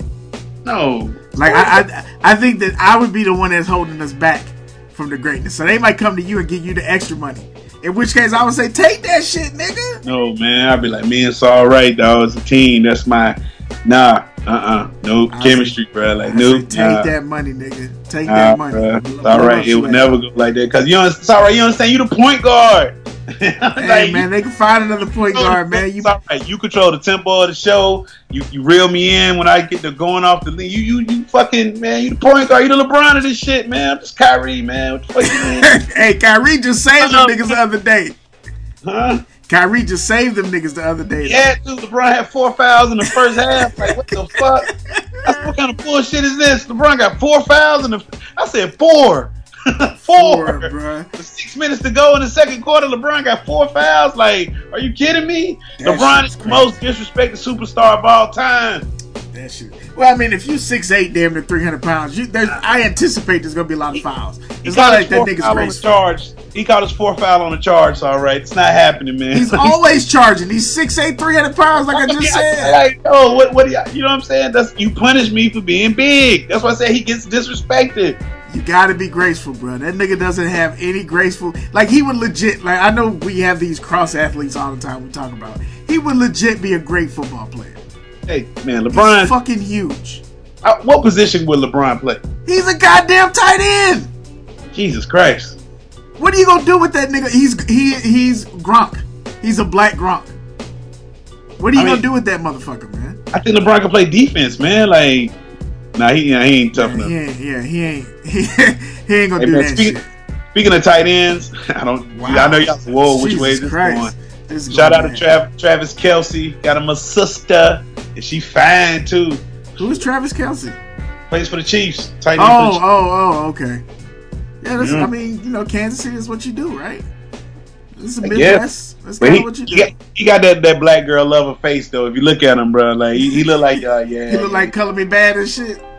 No, like I, I, I think that I would be the one that's holding us back from the greatness. So they might come to you and give you the extra money. In which case, I would say, take that shit, nigga. No, man, I'd be like, me and Saul right, dog. It's a team. That's my nah, uh, uh, no I chemistry, say, bro. Like, no, take nah. that money, nigga. Take nah, that money. It's all right. It would never go like that because you know, it's all right. You understand? You the point guard. Hey like, man, they can find another point guard, man. You, all right. You control the tempo of the show. You you reel me in when I get to going off the lead. You you you fucking man. You the point guard. You the LeBron of this shit, man. I'm just Kyrie, man. What the fuck you mean? Hey, Kyrie just saved them niggas the other day. Huh? Kyrie just saved them niggas the other day. Yeah, dude. LeBron had four fouls in the first half. Like, what the fuck? That's what kind of bullshit is this? LeBron got four fouls in the. I said four. Four, four bro. With six minutes to go in the second quarter, LeBron got four fouls. Like, are you kidding me? That LeBron is the crazy. Most disrespected superstar of all time. That shit. Well, I mean, if you six eight, damn near three hundred pounds, you, there's, I anticipate there's gonna be a lot of fouls. It's not like that nigga's crazy. Charge. He caught his four foul on the charge. All right, it's not happening, man. He's always charging. He's six eight, three hundred pounds, like I just said. Like, oh, what, what? Do you, you know what I'm saying? That's you punish me for being big. That's why I say he gets disrespected. You gotta be graceful, bro. That nigga doesn't have any graceful. Like, he would legit. Like, I know we have these cross athletes all the time we talk about. He would legit be a great football player. Hey, man, LeBron. He's fucking huge. Uh, what position would LeBron play? He's a goddamn tight end. Jesus Christ. What are you gonna do with that nigga? He's he he's Gronk. He's a black Gronk. What are you I gonna mean, do with that motherfucker, man? I think LeBron can play defense, man. Like, nah, he, nah, he ain't tough yeah, enough. He ain't, yeah, he ain't. He, he ain't gonna hey, do man, that speaking, shit. Speaking of tight ends, I don't. Wow. I know y'all. Whoa, which Jesus way is this Christ. going? This Shout going out to Trav, Travis Kelce. Got him a sister, and she fine too. Who's Travis Kelce? Plays for the Chiefs. Tight end oh, for the Chiefs. oh, oh, okay. Yeah, that's, yeah, I mean, you know, Kansas City is what you do, right? This is a Midwest. That's kind of what you do. He got, he got that, that black girl lover face though. If you look at him, bro, like he, he look like uh, yeah. He look like Color Me Bad and shit.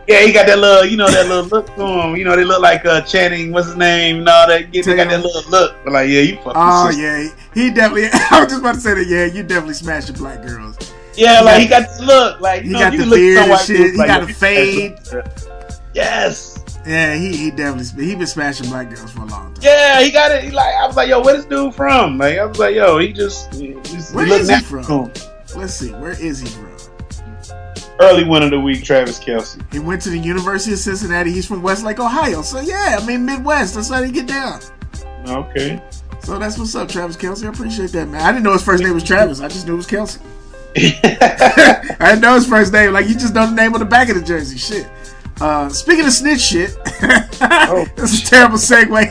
Yeah, he got that little, you know, that little look to him. You know, they look like uh, Channing, what's his name? No, that they got that little look. But like, yeah, you fucking. Oh yeah, he definitely. I was just about to say that. Yeah, you definitely smashing black girls. Yeah, he like got, he got this look, like you he know, got you the look beard and like shit. He like, got a fade. Yes. Yeah, he he definitely he been smashing black girls for a long time. Yeah, he got it. He like I was like, yo, where this dude from? Like I was like, yo, he just. He just where he is he natural. from? Let's see, where is he from? Early win of the week, Travis Kelce. He went to the University of Cincinnati. He's from Westlake, Ohio. So yeah, I mean Midwest. That's how they get down. Okay. So that's what's up, Travis Kelce. I appreciate that, man. I didn't know his first name was Travis. I just knew it was Kelce. I didn't know his first name. Like you just know the name on the back of the jersey. Shit. Uh, speaking of snitch shit, oh. That's a terrible segue.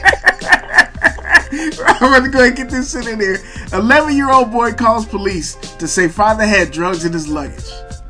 I'm going to go ahead and get this shit in there. eleven-year-old boy calls police to say father had drugs in his luggage.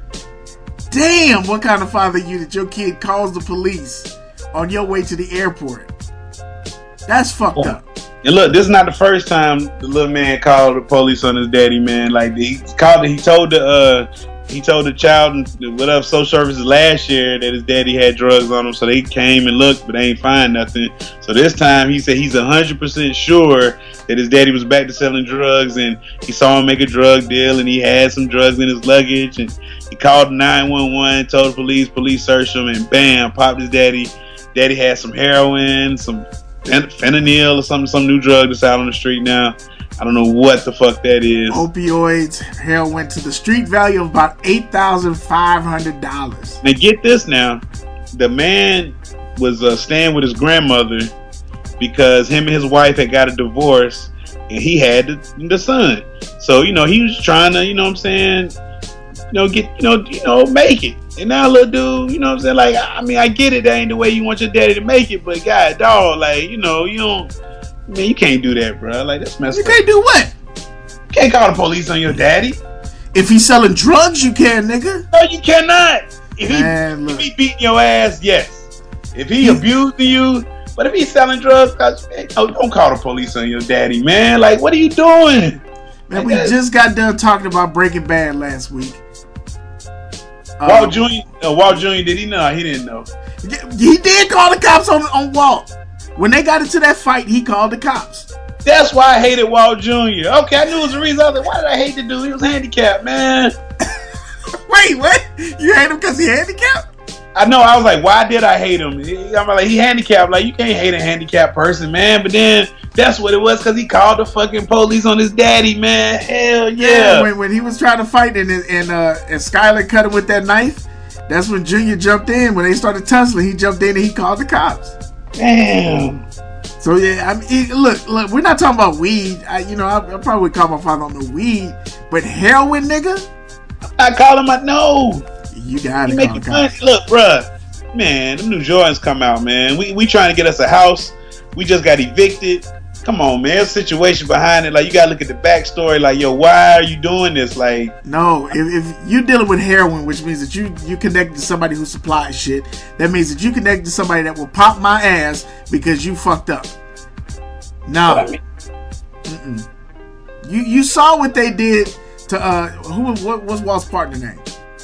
Damn, what kind of father you that your kid calls the police on your way to the airport? That's fucked yeah. up. And look, this is not the first time the little man called the police on his daddy, man. Like he called it, he told the uh, he told the child what up social services last year that his daddy had drugs on him, so they came and looked, but they ain't find nothing. So this time he said he's a hundred percent sure that his daddy was back to selling drugs, and he saw him make a drug deal, and he had some drugs in his luggage, and he called nine one one, told the police, police searched him, and bam, popped his daddy. Daddy had some heroin, some fentanyl or something, some new drug that's out on the street now. I don't know what the fuck that is. Opioids, heroin to the street value of about eight thousand five hundred dollars. Now get this now. The man was uh, staying with his grandmother because him and his wife had got a divorce and he had the, the son. So, you know, he was trying to, you know what I'm saying, you know, get, you know, you know, make it. And now little dude, you know what I'm saying? Like, I mean, I get it. That ain't the way you want your daddy to make it. But, God, dog, like, you know, you don't, man, you can't do that, bro. Like, that's messed you up. You can't do what? You can't call the police on your daddy. If he's selling drugs, you can, nigga. No, you cannot. If he, man, if he beating your ass, yes. If he abusing you, but if he's selling drugs, man, don't call the police on your daddy, man. Like, what are you doing? Man, we just got done talking about Breaking Bad last week. Walt Um, Junior Uh, Walt Junior Did he know? He didn't know. He did call the cops on on Walt. When they got into that fight, he called the cops. That's why I hated Walt Junior Okay, I knew it was a reason. I was like, why did I hate the dude? He was handicapped, man. Wait, what? You hate him because he handicapped? I know. I was like, why did I hate him? I'm like, he handicapped. Like, you can't hate a handicapped person, man. But then that's what it was, because he called the fucking police on his daddy, man. Hell yeah. yeah when, when he was trying to fight and and uh, and Skyler cut him with that knife, that's when Junior jumped in. When they started tussling, he jumped in and he called the cops. Damn. So yeah, I mean, it, look, look, we're not talking about weed. I, you know, I, I probably would call my father on the weed, but heroin, nigga. I call him. I know. You gotta you call make the it cops. fun. Look, bruh, man, them new Jordans come out, man. We we trying to get us a house. We just got evicted. Come on, man. There's a situation behind it. Like, you gotta look at the backstory. Like, yo, why are you doing this? Like, no, if, if you're dealing with heroin, which means that you you connect to somebody who supplies shit, that means that you connect to somebody that will pop my ass because you fucked up. No, I mean, Mm-mm. you you saw what they did to uh who what was Walt's partner name?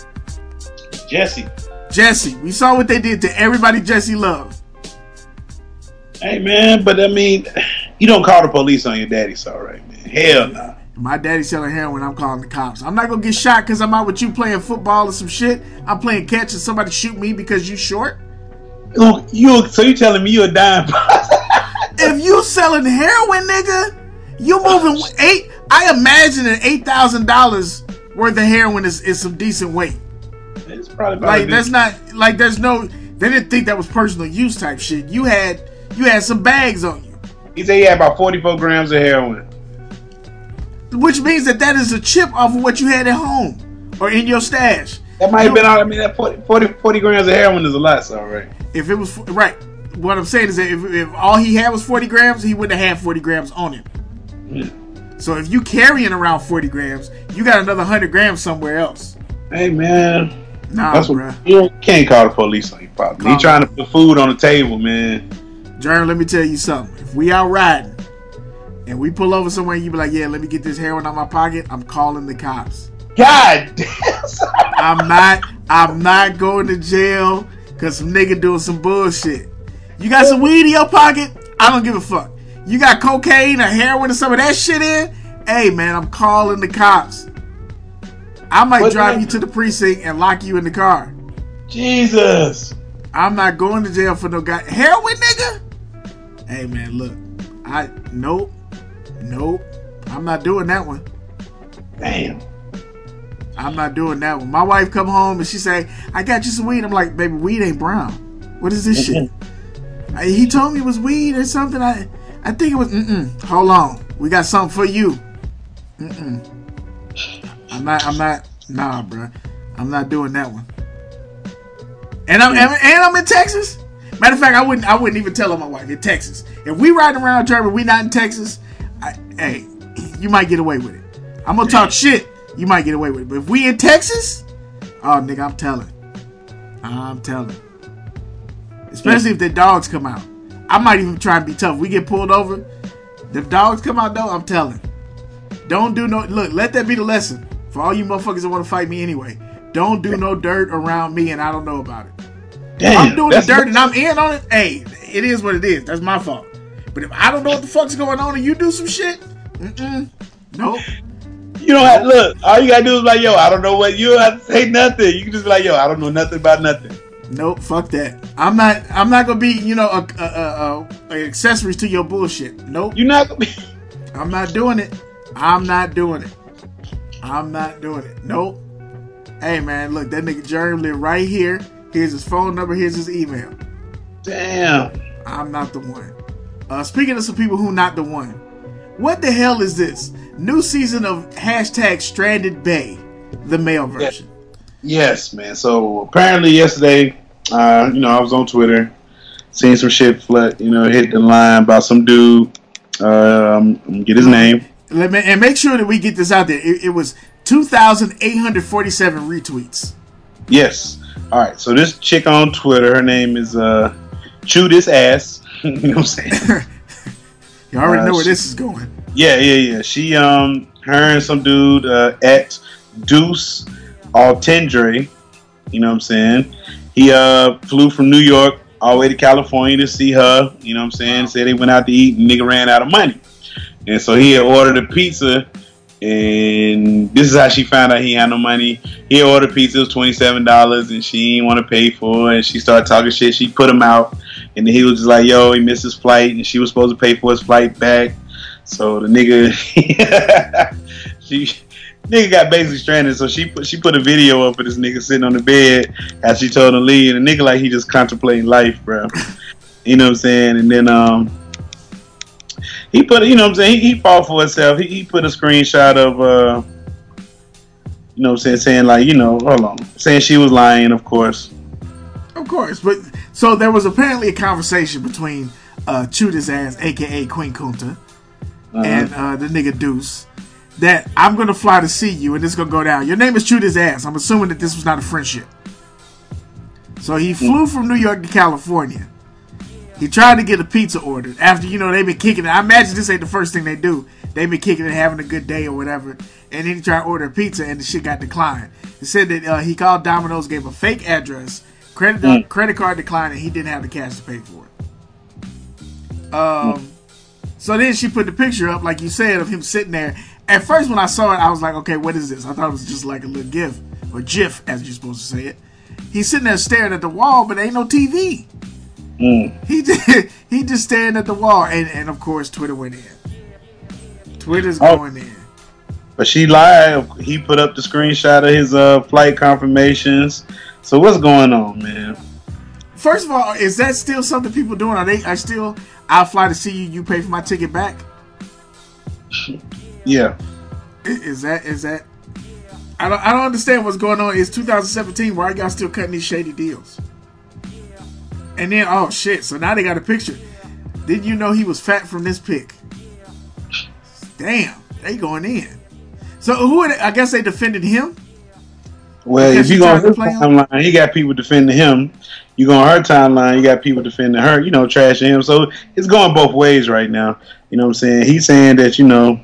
Jesse. Jesse. We saw what they did to everybody Jesse loved. Hey, man, but I mean, you don't call the police on your daddy, so all right, man. Hell no. Nah. My daddy's selling heroin, I'm calling the cops. I'm not gonna get shot because I'm out with you playing football or some shit. I'm playing catch and somebody shoot me because you short. You, you so you telling me you a dime? If you selling heroin, nigga, you moving eight. I imagine that eight thousand dollars worth of heroin is, is some decent weight. It's probably about like that's not like there's no. They didn't think that was personal use type shit. You had you had some bags on you. He said he had about forty-four grams of heroin, which means that that is a chip off of what you had at home or in your stash. That might have been all. I mean, that forty, forty, forty grams of heroin is a lot, so right. If it was right, what I'm saying is that if, if all he had was forty grams, he wouldn't have had forty grams on him. Yeah. So if you carrying around forty grams, you got another one hundred grams somewhere else. Hey, man. Nah, That's bro. What, you can't call the police on your father. He trying to put food on the table, man. Jerm, let me tell you something. If we out riding and we pull over somewhere and you be like, yeah, let me get this heroin out my pocket, I'm calling the cops. God damn. I'm not I'm not going to jail. Cause some nigga doing some bullshit. You got some weed in your pocket? I don't give a fuck. You got cocaine or heroin or some of that shit in? Hey man, I'm calling the cops. I might what drive you to the precinct and lock you in the car. Jesus. I'm not going to jail for no guy. Heroin, nigga? Hey man, look. I nope. Nope. I'm not doing that one. Damn. I'm not doing that one. My wife come home and she say, I got you some weed. I'm like, baby, weed ain't brown. What is this mm-hmm. shit? I, he told me it was weed or something. I I think it was, mm-mm. Hold on. We got something for you. Mm-mm. I'm not, I'm not, nah, bro. I'm not doing that one. And I'm, and, and I'm in Texas. Matter of fact, I wouldn't, I wouldn't even tell on my wife in Texas. If we riding around Germany, we not in Texas, I, hey, you might get away with it. I'm gonna talk shit. You might get away with it. But if we in Texas, oh, nigga, I'm telling. I'm telling. Especially if the dogs come out. I might even try and be tough. We get pulled over. If dogs come out, though, I'm telling. Don't do no... Look, let that be the lesson. For all you motherfuckers that want to fight me anyway. Don't do no dirt around me and I don't know about it. Damn, if I'm doing the dirt and I'm in on it, hey, it is what it is. That's my fault. But if I don't know what the fuck's going on and you do some shit, mm-mm, nope. You don't have to look. All you gotta do is like, yo, I don't know what. You don't have to say nothing. You can just be like, yo, I don't know nothing about nothing. Nope, fuck that. I'm not. I'm not gonna be, you know, a, a, a, a accessories to your bullshit. Nope. You're not gonna be. I'm not doing it. I'm not doing it. I'm not doing it. Nope. Hey man, look, that nigga Jerm live right here. Here's his phone number. Here's his email. Damn. I'm not the one. Uh, speaking of some people who not the one, what the hell is this? New season of hashtag Stranded Bay, the male version. Yes, man. So apparently yesterday, uh, you know, I was on Twitter, seeing some shit flood, you know, hit the line about some dude. Um, I'm gonna get his name. Let me, and make sure that we get this out there. It, it was two thousand eight hundred forty-seven retweets. Yes. All right. So this chick on Twitter, her name is uh, Chew This Ass. You know what I'm saying? You already uh, know where she, this is going. Yeah, yeah, yeah. She, um, her and some dude uh, at Deuce Altendre, you know what I'm saying? He uh flew from New York all the way to California to see her, you know what I'm saying? Said they went out to eat and nigga ran out of money. And so he had ordered a pizza, and this is how she found out he had no money. He had ordered pizza, it was twenty-seven dollars, and she didn't want to pay for it, and she started talking shit. She put him out, and then he was just like, yo, he missed his flight, and she was supposed to pay for his flight back. So the nigga, she, nigga got basically stranded. So she put she put a video up of this nigga sitting on the bed as she told him to leave. And the nigga like he just contemplating life, bro. You know what I'm saying? And then um, he put, you know what I'm saying? He, he fought for himself. He, he put a screenshot of uh, you know what I'm saying, saying like, you know, hold on, saying she was lying, of course. Of course, but so there was apparently a conversation between uh, Chew This Ass, aka Queen Kunta. Uh-huh. And uh, the nigga Deuce, that I'm gonna fly to see you and it's gonna go down. Your name is Chew This Ass. I'm assuming that this was not a friendship. So he flew from New York to California. He tried to get a pizza ordered after, you know, they've been kicking it. I imagine this ain't the first thing they do. They've been kicking it, having a good day or whatever. And then he tried to order a pizza and the shit got declined. He said that uh, he called Domino's, gave a fake address, credit mm. credit card declined, and he didn't have the cash to pay for it. Um. Mm. So then she put the picture up, like you said, of him sitting there. At first, when I saw it, I was like, okay, what is this? I thought it was just like a little GIF, or GIF, as you're supposed to say it. He's sitting there staring at the wall, but ain't no T V. Mm. He just, he just staring at the wall. And, and, of course, Twitter went in. Twitter's oh, going in. But she lied. He put up the screenshot of his uh, flight confirmations. So what's going on, man? First of all, is that still something people doing? Are they are still... I'll fly to see you. You pay for my ticket back. Yeah. Is that is that? I don't I don't understand what's going on. It's two thousand seventeen. Why are y'all still cutting these shady deals? And then oh shit! So now they got a picture. Didn't you know he was fat from this pic? Damn, they going in. So who? Are they, I guess they defended him. Well, if you go on his timeline, he got people defending him. You go on her timeline, you got people defending her, you know, trashing him. So it's going both ways right now. You know what I'm saying? He's saying that, you know,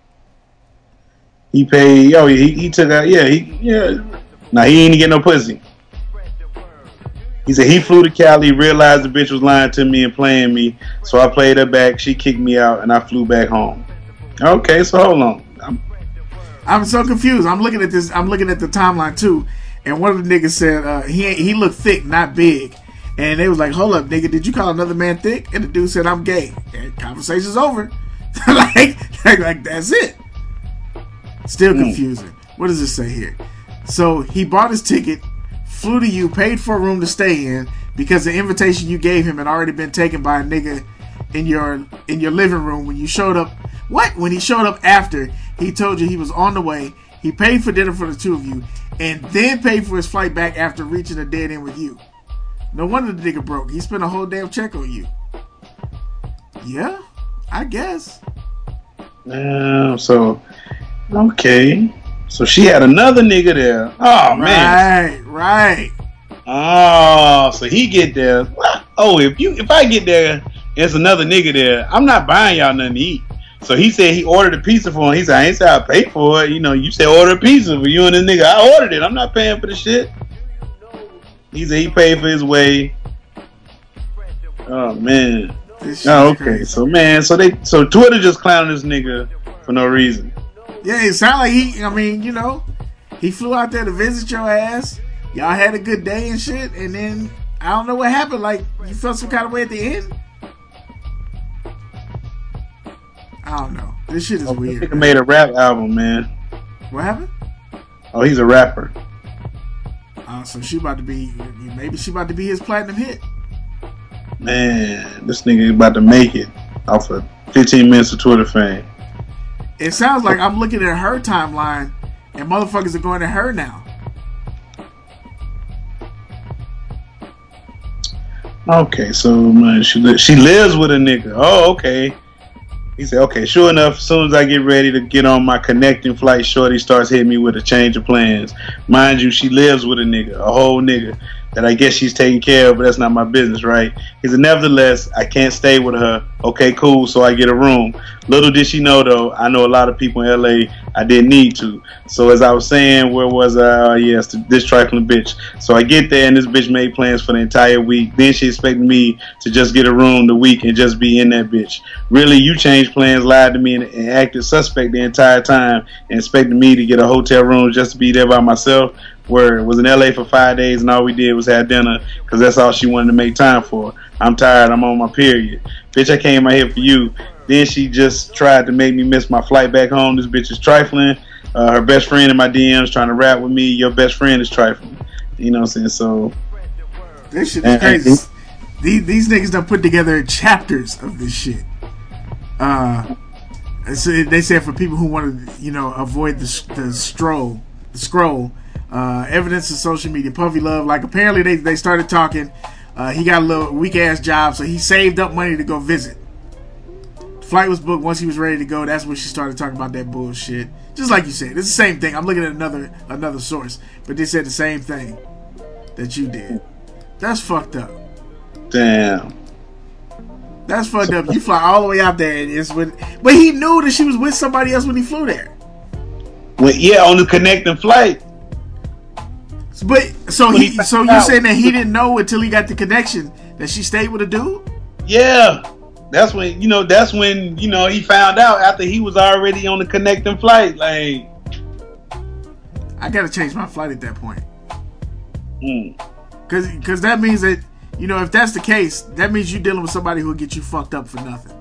he paid, oh, he, he took out, yeah, he, yeah. Now, he ain't get no pussy. He said he flew to Cali, realized the bitch was lying to me and playing me, so I played her back. She kicked me out, and I flew back home. Okay, so hold on. I'm, I'm so confused. I'm looking at this. I'm looking at the timeline too, and one of the niggas said uh, he he looked thick, not big. And they was like, "Hold up, nigga, did you call another man thick?" And the dude said, "I'm gay." And conversation's over. like, like, like that's it. Still confusing. Mm. What does it say here? So he bought his ticket, flew to you, paid for a room to stay in because the invitation you gave him had already been taken by a nigga in your in your living room when you showed up. What? When he showed up after, he told you he was on the way. He paid for dinner for the two of you, and then paid for his flight back after reaching a dead end with you. No wonder the nigga broke. He spent a whole damn check on you. Yeah, I guess. Uh, so, okay. So she had another nigga there. Oh, man. Right, right. Oh, so he get there. Oh, if you if I get there, there's another nigga there. I'm not buying y'all nothing to eat. So he said he ordered a pizza for him. He said, I ain't say I paid for it. You know, you said order a pizza for you and this nigga. I ordered it. I'm not paying for the shit. He said he paid for his way. Oh, man. Oh, okay. Crazy. So, man, so they so Twitter just clowning this nigga for no reason. Yeah, it sounded like he, I mean, you know, he flew out there to visit your ass. Y'all had a good day and shit. And then, I don't know what happened. Like, you felt some kind of way at the end? I don't know. This shit is oh, weird. This nigga made a rap album, man. What happened? Oh, he's a rapper. Uh, so she about to be, maybe she about to be his platinum hit. Man, this nigga about to make it off of fifteen minutes of Twitter fame. It sounds like I'm looking at her timeline and motherfuckers are going to her now. Okay, so man, she li- she lives with a nigga. Oh, okay. He said, okay, sure enough, as soon as I get ready to get on my connecting flight, Shorty starts hitting me with a change of plans. Mind you, she lives with a nigga, a whole nigga, that I guess she's taking care of, but that's not my business, right? He said, nevertheless, I can't stay with her. Okay, cool, so I get a room. Little did she know, though, I know a lot of people in L A I didn't need to. So as I was saying, where was I? Uh, yes, this trifling bitch. So I get there, and this bitch made plans for the entire week. Then she expected me to just get a room the week and just be in that bitch. Really, you changed plans, lied to me, and, and acted suspect the entire time, and expected me to get a hotel room just to be there by myself. Where it was in L A for five days, and all we did was have dinner, because that's all she wanted to make time for. I'm tired, I'm on my period. Bitch, I came out here for you. Then she just tried to make me miss my flight back home. This bitch is trifling. Uh, her best friend in my D Ms trying to rap with me. Your best friend is trifling. You know what I'm saying? So this shit is crazy. These, these niggas done put together chapters of this shit. Uh, so they said for people who want to, you know, avoid the the stroll, the scroll. Uh, evidence of social media. Puffy Love, like apparently they, they started talking. Uh, he got a little weak ass job, so he saved up money to go visit. Flight was booked. Once he was ready to go, that's when she started talking about that bullshit. Just like you said, it's the same thing. I'm looking at another another source, but they said the same thing that you did. That's fucked up. Damn. That's fucked up. You fly all the way out there, and it's with, but he knew that she was with somebody else when he flew there. Well, yeah, on the connecting flight. But so he, he so you saying that he didn't know until he got the connection that she stayed with a dude? Yeah, that's when you know. That's when you know he found out after he was already on the connecting flight. Like, I gotta change my flight at that point. Mm. Cause, cause that means that you know if that's the case, that means you're dealing with somebody who'll get you fucked up for nothing.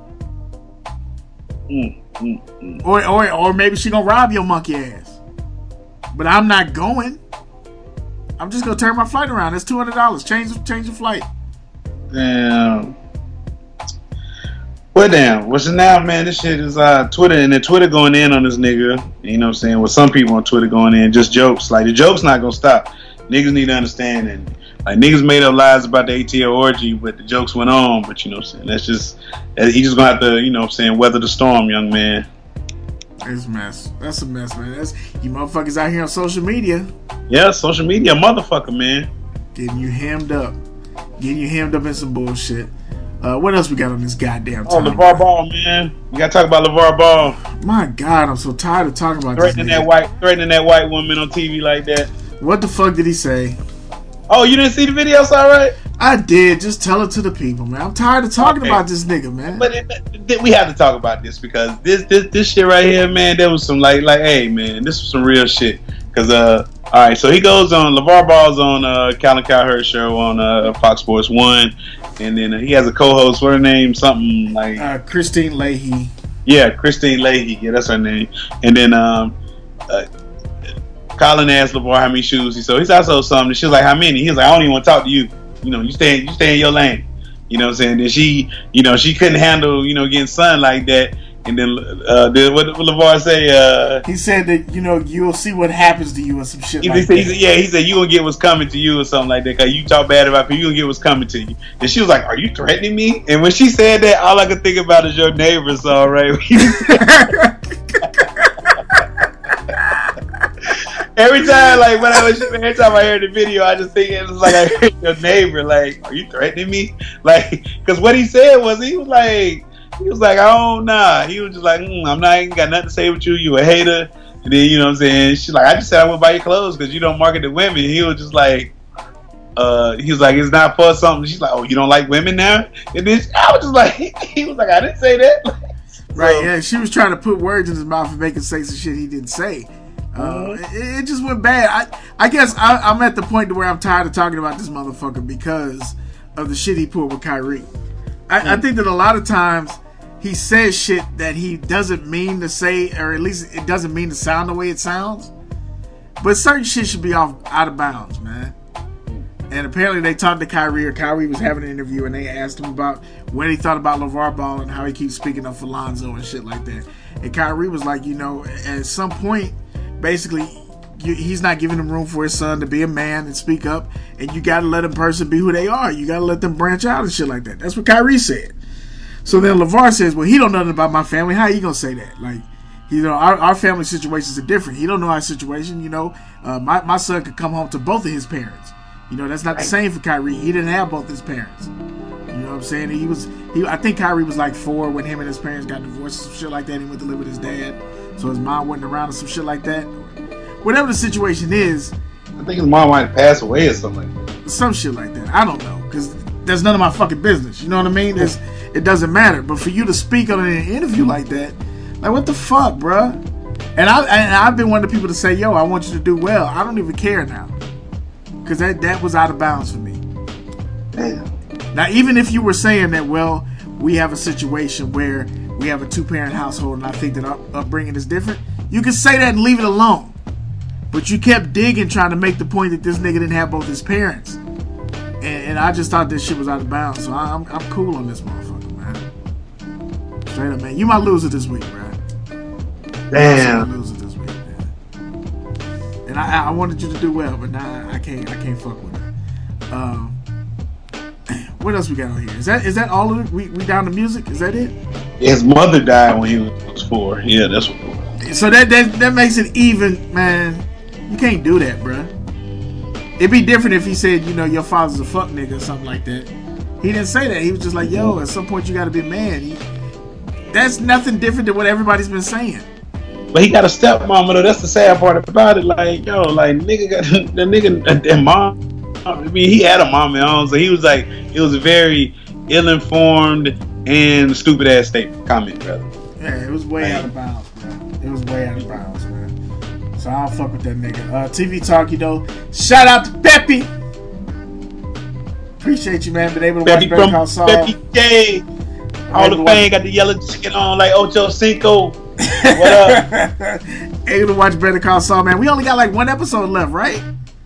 Mm, mm, mm. Or, or, or maybe she gonna rob your monkey ass. But I'm not going. I'm just gonna turn my flight around. That's two hundred dollars. Change, change the flight. Damn. Well, damn. What's it now, man? This shit is uh, Twitter, and then Twitter going in on this nigga. You know what I'm saying? With some people on Twitter going in, just jokes. Like the joke's not gonna stop. Niggas need to understand, and like niggas made up lies about the A T L orgy, but the jokes went on. But you know what I'm saying? That's just he just gonna have to, you know what I'm saying, weather the storm, young man. It's a mess. That's a mess, man. That's you motherfuckers out here on social media. Yeah, social media, motherfucker, man. Getting you hammed up. Getting you hammed up in some bullshit. Uh, what else we got on this goddamn Oh, time? LeVar Ball, man. We gotta talk about LeVar Ball. My God, I'm so tired of talking about threatening this. That white, threatening that white woman on T V like that. What the fuck did he say? Oh, you didn't see the video? It's all right. I did. Just tell it to the people, man. I'm tired of talking Okay. about this nigga, man. But it, it, we have to talk about this because this this this shit right here, man. There was some like like, hey, man, this was some real shit. Cause uh, all right, so he goes on LeVar Ball's on uh, Colin Cowherd show on uh, Fox Sports One, and then uh, he has a co-host. What her name? Something like uh, Christine Leahy. Yeah, Christine Leahy. Yeah, that's her name. And then um, uh, Colin asked LeVar how many shoes he sold. He's also something. She was like, how many? He was like, I don't even want to talk to you. You know, you stay, you stay in your lane. You know what I'm saying? And she, you know, she couldn't handle, you know, getting sun like that. And then, uh, then what did LeVar say? Uh, he said that, you know, you'll see what happens to you or some shit he like said, that. He said, yeah, he said, you gonna get what's coming to you or something like that. Because you talk bad about people, you gonna get what's coming to you. And she was like, are you threatening me? And when she said that, all I could think about is your neighbor, so, right? Every time, like, when I was, every time I heard the video, I just think it was like I heard your neighbor, like, are you threatening me? Like, because what he said was, he was like, he was like, oh, nah. He was just like, mm, I'm not, ain't got nothing to say with you. You a hater. And then, you know what I'm saying? She's like, I just said I wouldn't buy your clothes because you don't market to women. He was just like, uh, he was like, it's not for something. She's like, oh, you don't like women now? And then I was just like, he was like, I didn't say that. So, right, yeah. She was trying to put words in his mouth and make him say some shit he didn't say. Uh, it, it just went bad. I, I guess I, I'm at the point where I'm tired of talking about this motherfucker because of the shit he pulled with Kyrie. I, mm. I think that a lot of times he says shit that he doesn't mean to say, or at least it doesn't mean to sound the way it sounds. But certain shit should be off out of bounds, man. And apparently they talked to Kyrie, or Kyrie was having an interview, and they asked him about what he thought about LeVar Ball and how he keeps speaking up for Lonzo and shit like that. And Kyrie was like, you know, at some point, basically, you, he's not giving him room for his son to be a man and speak up, and you got to let a person be who they are. You got to let them branch out and shit like that. That's what Kyrie said. So then LeVar says, well, he don't know nothing about my family. How you going to say that? Like, you know, our, our family situations are different. He don't know our situation, you know. Uh, my, my son could come home to both of his parents. You know, that's not the same for Kyrie. He didn't have both his parents. You know what I'm saying? He was, he. I think Kyrie was like four when him and his parents got divorced, some shit like that. He went to live with his dad. So his mom wasn't around or some shit like that. Whatever the situation is. I think his mom might have passed away or something like that. Some shit like that. I don't know. Because that's none of my fucking business. You know what I mean? It's, it doesn't matter. But for you to speak on an interview like that, like, what the fuck, bruh? And, I, and I've been one of the people to say, yo, I want you to do well. I don't even care now. Because that, that was out of bounds for me. Damn. Now, even if you were saying that, well, we have a situation where we have a two-parent household and I think that our upbringing is different, you can say that and leave it alone. But you kept digging trying to make the point that this nigga didn't have both his parents. And, and I just thought this shit was out of bounds. So I'm, I'm cool on this motherfucker, man. Straight up, man. You might lose it this week, bro. Damn. You might lose it this week, man. And I, I wanted you to do well, but now I can't I can't fuck with it. Um, what else we got on here? Is that is that all of it? We, we down to music? Is that it? His mother died when he was four. Yeah, that's what it was. So that, that, that makes it even, man. You can't do that, bruh. It'd be different if he said, you know, your father's a fuck nigga or something like that. He didn't say that. He was just like, yo, at some point you gotta be a man. He, that's nothing different than what everybody's been saying. But he got a stepmama though. That's the sad part about it. Like, yo, like nigga got the nigga and mom. I mean, he had a mom at home, so he was like, it was a very ill-informed and stupid ass statement comment, brother. Yeah, it was way man. out of bounds, bro. It was way out of bounds, man. So I don't fuck with that nigga. Uh, T V Talk, you know. Shout out to Peppy. Appreciate you, man. Been able to Peppy watch Better Call Saul. Peppy J. Hall of Fame, got the yellow chicken on like Ocho Cinco. What up? Able to watch Better Call Saul, man. We only got like one episode left, right?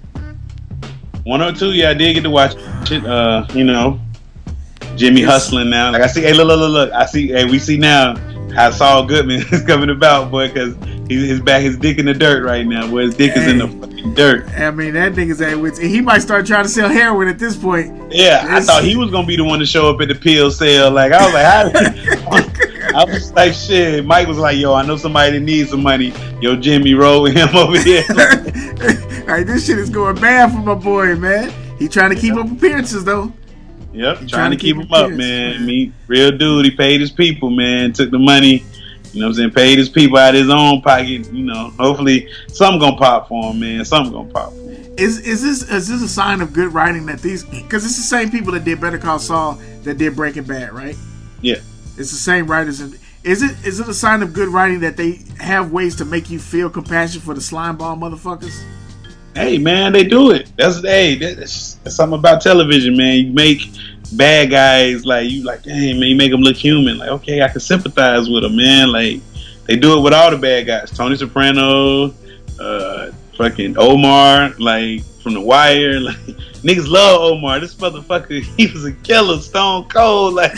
One or two, yeah, I did get to watch it. Uh, you know, Jimmy yes. hustling now. Like I see, hey, look, look, look, look. I see, hey, we see now how Saul Goodman is coming about, boy, because he's his back, his dick in the dirt right now. Boy, his dick hey. is in the fucking dirt. I mean, that nigga's at wits. He might start trying to sell heroin at this point. Yeah, it's, I thought he was gonna be the one to show up at the pill sale. Like I was like, how? I was like, shit. Mike was like, yo, I know somebody that needs some money. Yo, Jimmy, roll with him over here. All right, this shit is going bad for my boy, man. He trying to keep yep. up appearances, though. Yep, trying, trying to keep, keep him up, man. Me, real dude. He paid his people, man. Took the money, you know what I'm saying? Paid his people out of his own pocket. You know, hopefully something gonna pop for him, man. Something gonna pop for him. Is is this is this a sign of good writing that these? Because it's the same people that did Better Call Saul that did Breaking Bad, right? Yeah. It's the same writers. And is it is it a sign of good writing that they have ways to make you feel compassion for the slime ball motherfuckers? Hey man, they do it. That's hey, that's, that's something about television, man. You make bad guys like you, like dang man, you make them look human. Like okay, I can sympathize with them, man. Like they do it with all the bad guys. Tony Soprano, uh, fucking Omar, like from The Wire. Like niggas love Omar. This motherfucker, he was a killer, stone cold. Like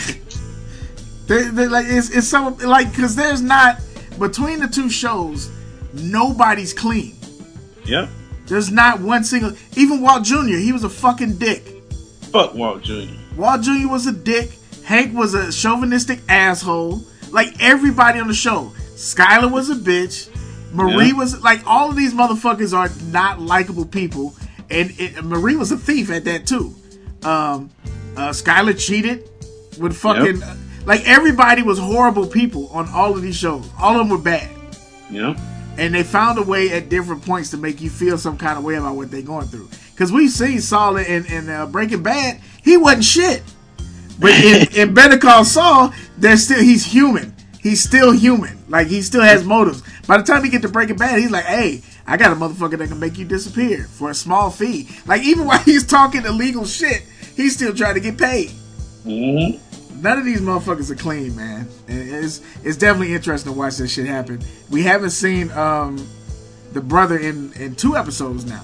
they, they like it's it's some like because there's not between the two shows, nobody's clean. Yep. There's not one single. Even Walt Junior, he was a fucking dick. Fuck Walt Junior Walt Junior was a dick. Hank was a chauvinistic asshole. Like everybody on the show. Skyler was a bitch. Marie yeah. was like all of these motherfuckers are not likable people, and it, Marie was a thief at that too. Um, uh, Skyler cheated with fucking yep. like everybody was horrible people on all of these shows. All of them were bad. Yeah. And they found a way at different points to make you feel some kind of way about what they're going through. Because we've seen Saul in, in uh, Breaking Bad, he wasn't shit. But in, in Better Call Saul, there's still he's human. He's still human. Like, he still has motives. By the time he get to Breaking Bad, he's like, hey, I got a motherfucker that can make you disappear for a small fee. Like, even while he's talking illegal shit, he's still trying to get paid. Mm-hmm. None of these motherfuckers are clean, man. And it's it's definitely interesting to watch this shit happen. We haven't seen um, the brother in, in two episodes now.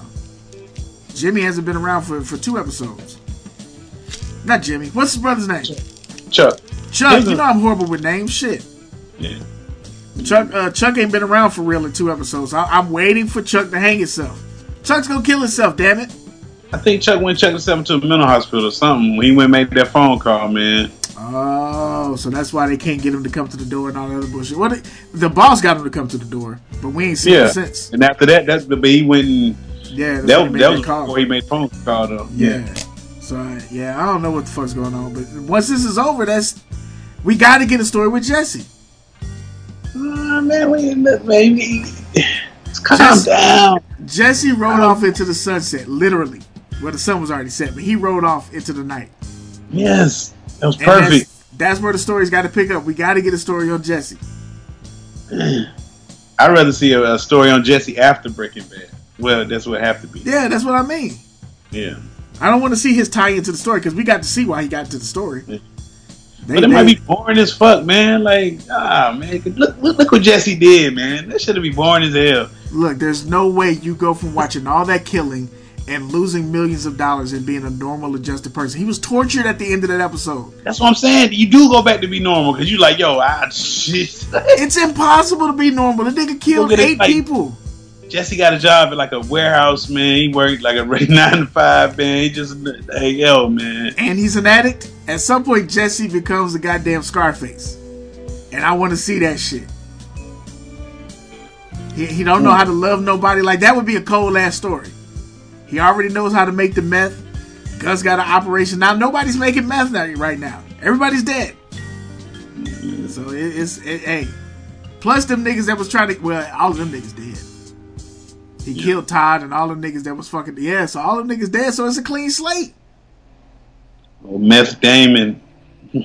Jimmy hasn't been around for, for two episodes. Not Jimmy. What's his brother's name? Chuck. Chuck. You know I'm horrible with names. Shit. Yeah. Chuck uh, Chuck ain't been around for real in two episodes. I, I'm waiting for Chuck to hang himself. Chuck's gonna kill himself, damn it. I think Chuck went check himself into a mental hospital or something when he went and made that phone call, man. Oh, so that's why they can't get him to come to the door and all that other bullshit. What well, the boss got him to come to the door, but we ain't seen yeah. him since. And after that, that's the but he went and yeah, that, that, that was call. before he made the phone call though. Yeah. yeah. So uh, yeah, I don't know what the fuck's going on, but once this is over, that's we got to get a story with Jesse. Uh, man, we maybe calm Jesse, down. Jesse rode off into the sunset, literally. Well, the sun was already set, but he rode off into the night. Yes. That was perfect. That's, that's where the story's got to pick up. We got to get a story on Jesse. I'd rather see a, a story on Jesse after Breaking Bad. Well, that's what it have to be. Yeah, that's what I mean. Yeah. I don't want to see his tie into the story because we got to see why he got to the story. Yeah. They, but it they, might be boring as fuck, man. Like, ah, man. Look, look, look what Jesse did, man. That should be boring as hell. Look, there's no way you go from watching all that killing and losing millions of dollars and being a normal, adjusted person. He was tortured at the end of that episode. That's what I'm saying. You do go back to be normal because you like, yo, I shit. It's impossible to be normal. The nigga killed eight it, like, people. Jesse got a job at like a warehouse, man. He worked like a nine to five, man. He just, hey, yo, man. And he's an addict. At some point, Jesse becomes a goddamn Scarface. And I want to see that shit. He, he don't know how to love nobody. Like, that would be a cold ass story. He already knows how to make the meth. Gus got an operation. Now, nobody's making meth now, right now. Everybody's dead. So, it, it's, it, hey. Plus, them niggas that was trying to, well, all of them niggas dead. He yeah. killed Todd and all them niggas that was fucking, yeah, so all them niggas dead, so it's a clean slate. Oh, Meth Damon. is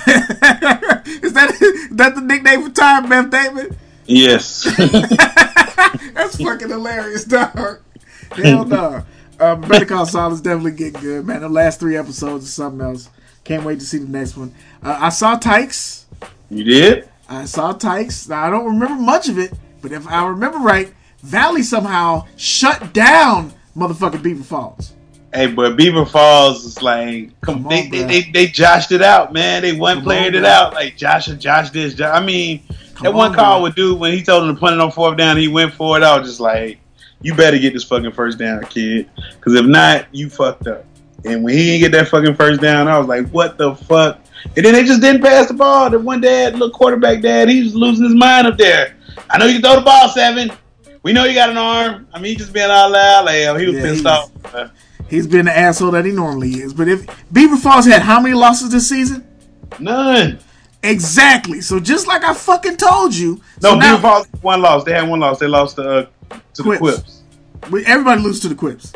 that is that the nickname for Todd, Meth Damon? Yes. That's fucking hilarious, dog. Hell no. Uh, Better Call Saul is definitely getting good, man. The last three episodes is something else. Can't wait to see the next one. Uh, I saw Tykes. You did? I saw Tykes. Now, I don't remember much of it, but if I remember right, Valley somehow shut down motherfucking Beaver Falls. Hey, but Beaver Falls is like, come, come they, on, they, they they they joshed it out, man. They one played it out like Josh, Josh this. Josh. I mean, come that one on, call bro. with dude when he told him to punt it on fourth down, he went for it. I was just like, you better get this fucking first down, kid, because if not, you fucked up. And when he didn't get that fucking first down, I was like, what the fuck? And then they just didn't pass the ball. The one dad, little quarterback dad, he was losing his mind up there. I know you can throw the ball, Seven. We know you got an arm. I mean, he just being all loud. Like, he was yeah, pissed off. He's been the asshole that he normally is. But if Beaver Falls had how many losses this season? None. Exactly. So just like I fucking told you. No, so Beaver now, Falls one loss. They had one loss. They lost to, uh, to Quips. the Quips. Everybody loses to the Quips.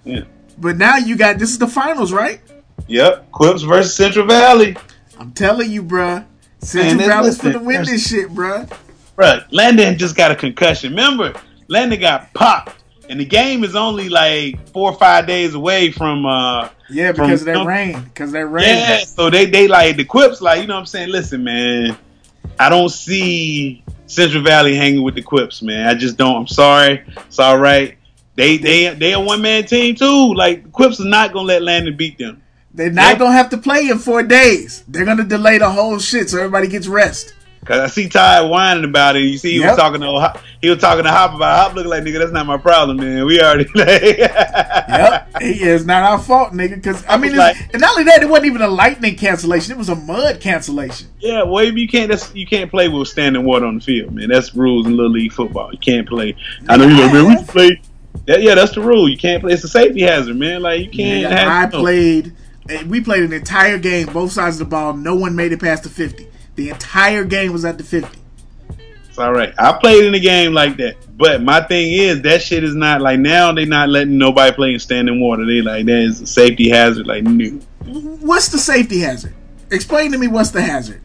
Yeah. But now you got, this is the finals, right? Yep. Quips versus Central Valley. I'm telling you, bruh. Central Man, Valley's listen, finna win this shit, bruh. Bruh, Landon just got a concussion. Remember, Landon got popped. And the game is only like four or five days away from uh Yeah, from, because of that you know, rain. Because of that rain. Yeah, so they, they like the Quips, like, you know what I'm saying? Listen, man, I don't see Central Valley hanging with the Quips, man. I just don't. I'm sorry. It's all right. They they they a one man team too. Like, the Quips are not gonna let Landon beat them. They're not Yep. gonna have to play in four days. They're gonna delay the whole shit so everybody gets rest. Cause I see Ty whining about it. You see, he Yep. was talking to Hop- he was talking to Hop about Hop. Looking like, nigga, that's not my problem, man. We already like, Yep, it's not our fault, nigga. Because I mean, Like- it's, and not only that, it wasn't even a lightning cancellation; it was a mud cancellation. Yeah, well, you can't. That's, you can't play with standing water on the field, man. That's rules in little league football. You can't play. I know you like, man. We can play. That, yeah, that's the rule. You can't play. It's a safety hazard, man. Like, you can't. Nigga, have, I no. played. We played an entire game, both sides of the ball. No one made it past the fifty. The entire game was at the fifty. It's all right. I played in a game like that, but my thing is that shit is not like now. They not letting nobody play in standing water. They like that is a safety hazard. Like, no. What's the safety hazard? Explain to me what's the hazard.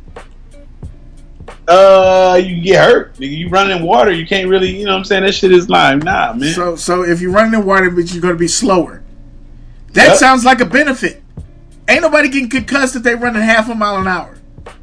Uh, you get hurt. Nigga, you run in water. You can't really. You know what I'm saying? That shit is like, nah, man. So, so if you're running in water, but you're going to be slower. That Yep. sounds like a benefit. Ain't nobody getting concussed if they running half a mile an hour.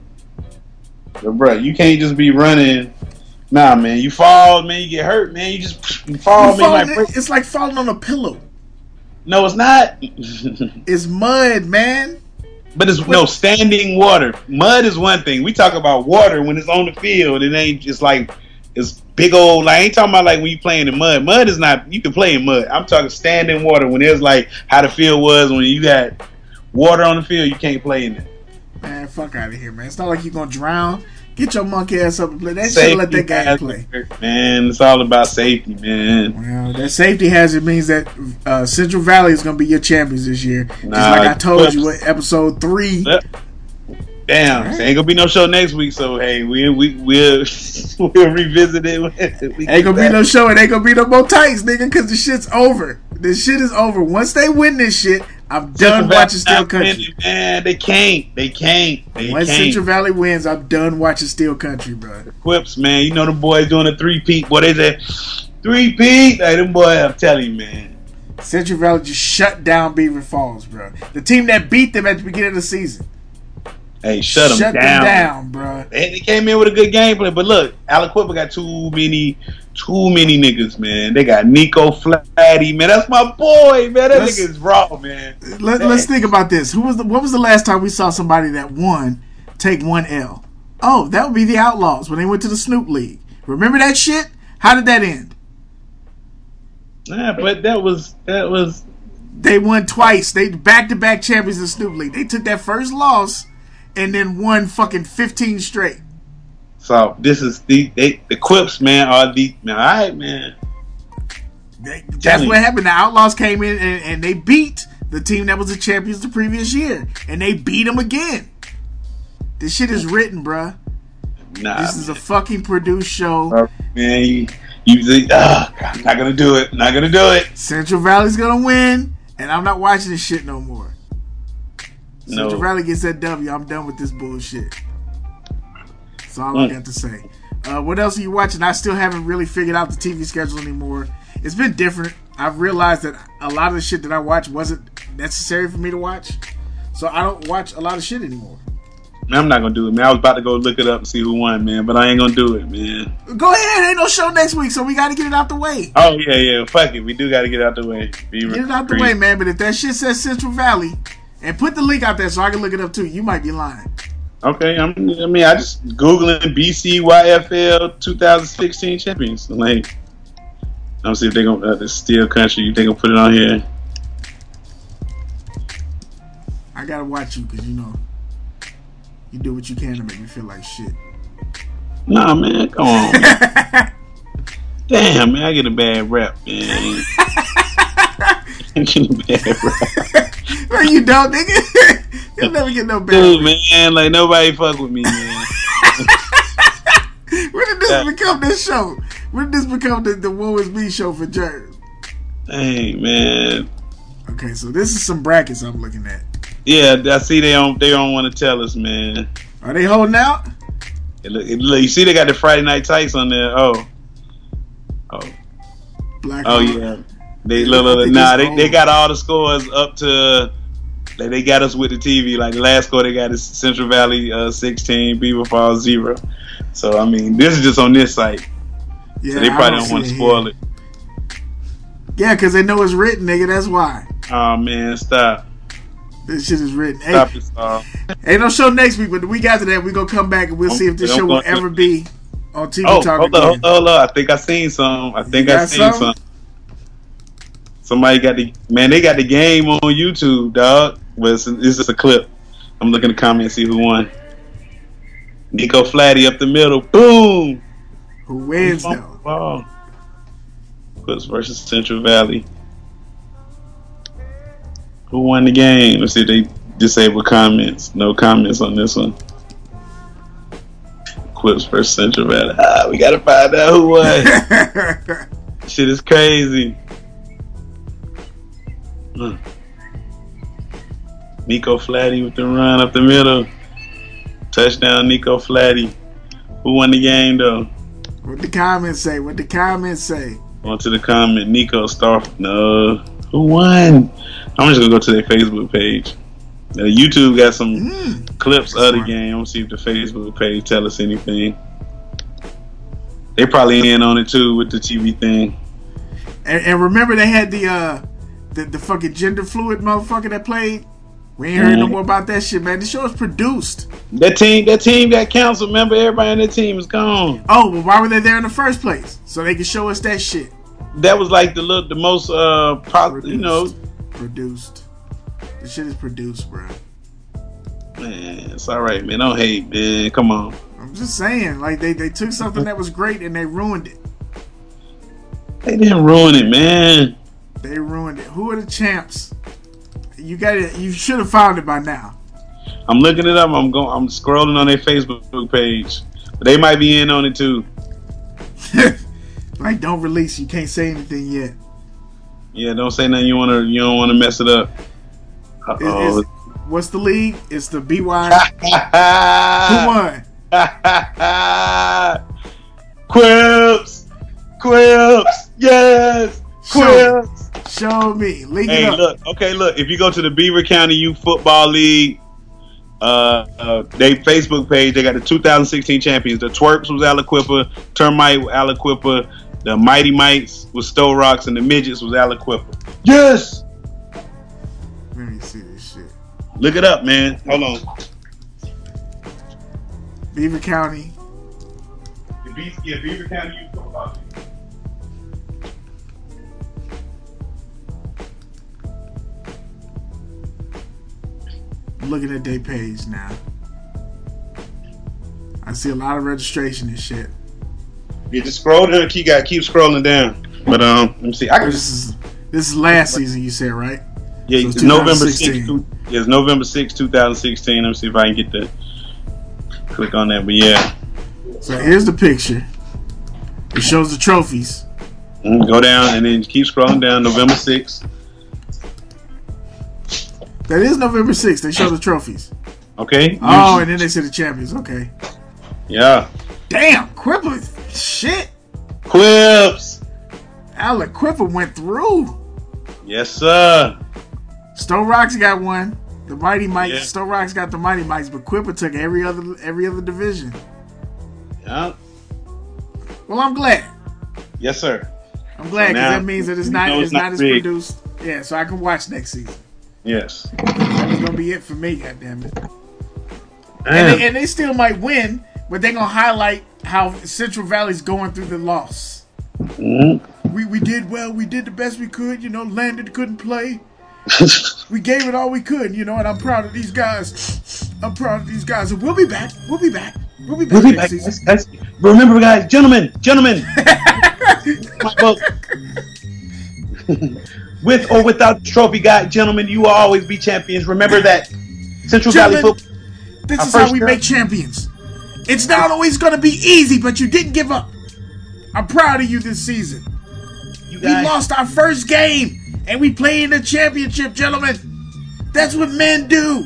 But bro, you can't just be running. Nah, man. You fall, man. You get hurt, man. You just you fall, You man. fall- You might break. it's like falling on a pillow. No, it's not. It's mud, man. But it's no standing water. Mud is one thing. We talk about water when it's on the field. It ain't just like it's big old. Like, I ain't talking about like when you playing in mud. Mud is not. You can play in mud. I'm talking standing water when there's like how the field was when you got water on the field. You can't play in it. Man, fuck out of here, man. It's not like you're going to drown. Get your monkey ass up and play. That shit, let that guy play. Man, it's all about safety, man. Well, that safety hazard means that uh, Central Valley is going to be your champions this year. Just Nah, like I told you in episode three. Damn, right. Ain't gonna be no show next week, so hey, we we we'll we'll revisit it. We ain't gonna back. be no show. It ain't gonna be no more tights, nigga, because the shit's over. This shit is over. Once they win this shit, I'm done Central watching Steel Country. Winning, man, they can't. They can't. They Once can't. Central Valley wins, I'm done watching Steel Country, bro. Quips, man. You know the boys doing a three-peat. Boy, they say three-peat. Hey, them boys, I'm telling you, man. Central Valley just shut down Beaver Falls, bro. The team that beat them at the beginning of the season. Hey, shut, shut them down. them down, bro. They, they came in with a good gameplay, but look, Aliquippa got too many, too many niggas, man. They got Nico Flatty, man. That's my boy, man. That let's, nigga is raw, man. Let, let's think about this. Who was the? What was the last time we saw somebody that won take one L? Oh, that would be the Outlaws when they went to the Snoop League. Remember that shit? How did that end? Yeah, but that was that was. They won twice. They back to back champions in Snoop League. They took that first loss. And then won fucking fifteen straight. So this is the they, the Quips, man. Are the man? All right, man. They, that's what happened. The Outlaws came in and, and they beat the team that was the champions the previous year, and they beat them again. This shit is written, bruh. Nah, this man. is a fucking produced show. Uh, man, you, you uh, not gonna do it. Not gonna do it. Central Valley's gonna win, and I'm not watching this shit no more. No. Central Valley gets that W. I'm done with this bullshit. That's all mm. I got to say. Uh, what else are you watching? I still haven't really figured out the T V schedule anymore. It's been different. I've realized that a lot of the shit that I watch wasn't necessary for me to watch. So I don't watch a lot of shit anymore. Man, I'm not going to do it, man. I was about to go look it up and see who won, man. But I ain't going to do it, man. Go ahead. Ain't no show next week, so we got to get it out the way. Oh, yeah, yeah. Fuck it. We do got to get it out the way. Be get it out the way, man. But if that shit says Central Valley... And put the link out there so I can look it up too. You might be lying. Okay, I'm, I mean, I just Googling B C Y F L twenty sixteen champions. Like, I'm see if they gonna uh, the Steel Country. You think gonna put it on here? I gotta watch you because you know you do what you can to make me feel like shit. Nah, man, come on. Man. Damn, man, I get a bad rap, man. I get a bad rap. No, you don't, nigga. You'll never get no bad. Dude, man, like nobody fuck with me, man. When did this yeah. become this show? When did this become the, the Woe Is Me show for Jerz? Hey, man. Okay, so this is some brackets I'm looking at. Yeah, I see they don't they don't want to tell us, man. Are they holding out? It look, it look, you see they got the Friday Night Tights on there. Oh. Oh. Black oh yeah. They look, look, look nah, they, they got all the scores up to Like they got us with the T V. Like the last score they got is Central Valley uh, sixteen, Beaver Falls zero. So I mean, this is just on this site. Yeah, so they probably don't, don't want to spoil it. Yeah, because they know it's written, nigga. That's why. Oh man, stop. This shit is written. Stop hey, it, stop. Ain't no show next week, but the week after that, we gonna come back and we'll see if this show will ever be on T V oh, Talk hold again. on, hold on, hold on. I think I seen some. I think I seen some. Somebody got the man. They got the game on YouTube, dog. But it's, it's just a clip. I'm looking at the comments, see who won. Nico Flatty up the middle. Boom. Who wins though? Ball. Clips versus Central Valley. Who won the game? Let's see if they disable comments. No comments on this one. Clips versus Central Valley. Ah, we gotta find out who won. Shit is crazy. Hmm. Nico Flatty with the run up the middle. Touchdown, Nico Flatty. Who won the game though? What the comments say? What the comments say? On to the comment. Nico Star. No. Who won? I'm just gonna go to their Facebook page. Uh, YouTube got some mm, clips of the game. I'm gonna see if the Facebook page tell us anything. They probably in on it too with the T V thing. And, and remember they had the uh the, the fucking gender fluid motherfucker that played. We ain't heard mm. no more about that shit, man. The show is produced. That team, that team got canceled. Remember, everybody on that team is gone. Oh, well, why were they there in the first place? So they could show us that shit. That was like the look, the most, uh, pop, you know, produced. The shit is produced, bro. Man, it's all right, man. Don't hate, man. Come on. I'm just saying, like they, they took something that was great and they ruined it. They didn't ruin it, man. They ruined it. Who are the champs? You got it. You should have found it by now. I'm looking it up. I'm going. I'm scrolling on their Facebook page. But they might be in on it too. Like, don't release. You can't say anything yet. Yeah, don't say nothing. You wanna. You don't want to mess it up. It's, it's, what's the league? It's the B Y. Who won? Quips. Quips. Yes. Quips. Show me. Link hey, it up. look. Okay, look. If you go to the Beaver County Youth Football League, uh, uh, they Facebook page, they got the two thousand sixteen champions. The Twerps was Aliquippa, Termite was Aliquippa, the Mighty Mites was Stowe Rocks, and the Midgets was Aliquippa. Yes. Let me see this shit. Look it up, man. Hold on. Beaver County. The Be- yeah, Beaver County Youth Football League. Looking at their page now. I see a lot of registration and shit. Yeah, just scroll down. Keep got keep scrolling down. But um, let me see. I can this is this is last season. You said, right? Yeah, so it's November sixth. Yeah, it's November sixth, twenty sixteen. Let me see if I can get the click on that. But yeah. So here's the picture. It shows the trophies. Mm, go down and then keep scrolling down. November sixth. That is November sixth. They show the trophies. Okay. Oh, and then they say the champions. Okay. Yeah. Damn, Quipper. Shit. Quips. Alec Quipper went through. Yes, sir. Stowe Rocks got one. The Mighty Mites. Yeah. Stowe Rocks got the Mighty Mites, but Quipper took every other every other division. Yeah. Well, I'm glad. Yes, sir. I'm glad because so that means that it's not it's, it's not, not as big. produced. Yeah, so I can watch next season. Yes. That's gonna be it for me. Goddamn it. And they, and they still might win, but they're gonna highlight how Central Valley's going through the loss. Mm-hmm. We we did well. We did the best we could. You know, Landon couldn't play. We gave it all we could. You know, and I'm proud of these guys. I'm proud of these guys. And we'll be back. We'll be back. We'll be back we'll next be back. season. That's, that's, remember, guys, gentlemen, gentlemen. My book. With or without the trophy, guy, gentlemen, you will always be champions. Remember that. Central Valley football. This is how we make champions. It's not always going to be easy, but you didn't give up. I'm proud of you this season. You we lost our first game, and we play in the championship, gentlemen. That's what men do.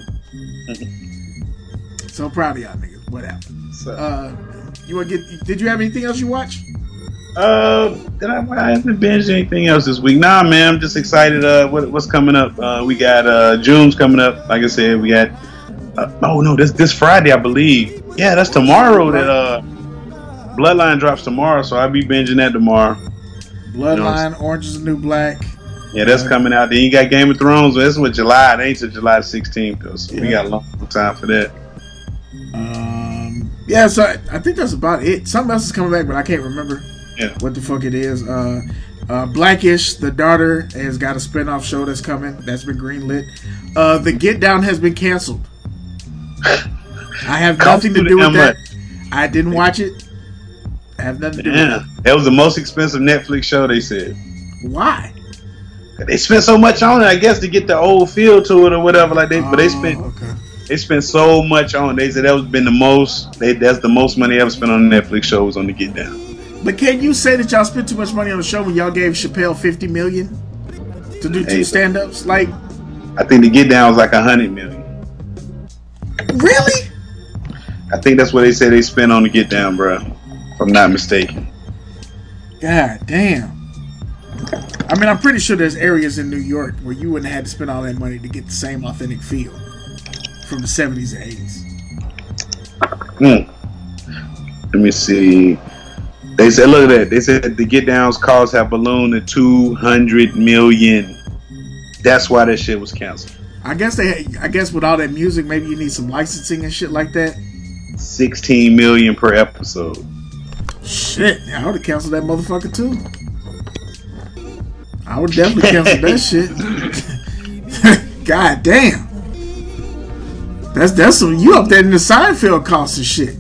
So proud of y'all niggas. What happened? So, uh, you want to get? Did you have anything else you watched? Uh, did I, I haven't binged anything else this week. Nah, man, I'm just excited. Uh, what, what's coming up? Uh, we got uh, June's coming up. Like I said, we got. Uh, oh no, this this Friday, I believe. Yeah, that's tomorrow. That uh, Bloodline drops tomorrow, so I'll be binging that tomorrow. Bloodline, you know, Orange is the New Black. Yeah, that's uh, coming out. Then you got Game of Thrones. That's what July. It ain't till July sixteenth though, so yeah. We got a long time for that. Um. Yeah, so I, I think that's about it. Something else is coming back, but I can't remember. Yeah. What the fuck it is. Uh, uh, Blackish, the daughter, has got a spinoff show that's coming. That's been greenlit. Uh, the Get Down has been canceled. I have nothing to do with that. I didn't watch it. I have nothing to do yeah. with it. That was the most expensive Netflix show, they said. Why? They spent so much on it, I guess, to get the old feel to it or whatever. Like they, oh, but they spent, okay. they spent so much on it. They said that was been the most. They, that's the most money ever spent on a Netflix show was on the Get Down. But can you say that y'all spent too much money on the show when y'all gave Chappelle fifty million to do two hey, stand-ups? Like, I think the Get Down was like a hundred million. Really? I think that's what they said they spent on the Get Down, bro. If I'm not mistaken. God damn. I mean, I'm pretty sure there's areas in New York where you wouldn't have had to spend all that money to get the same authentic feel from the seventies and eighties. Hmm. Let me see. They said, look at that. They said the Get Down's costs have ballooned to two hundred million. That's why that shit was canceled. I guess they. I guess with all that music, maybe you need some licensing and shit like that. Sixteen million per episode. Shit, I would have canceled that motherfucker too. I would definitely cancel that shit. God damn. That's that's some you up there in the Seinfeld costs and shit.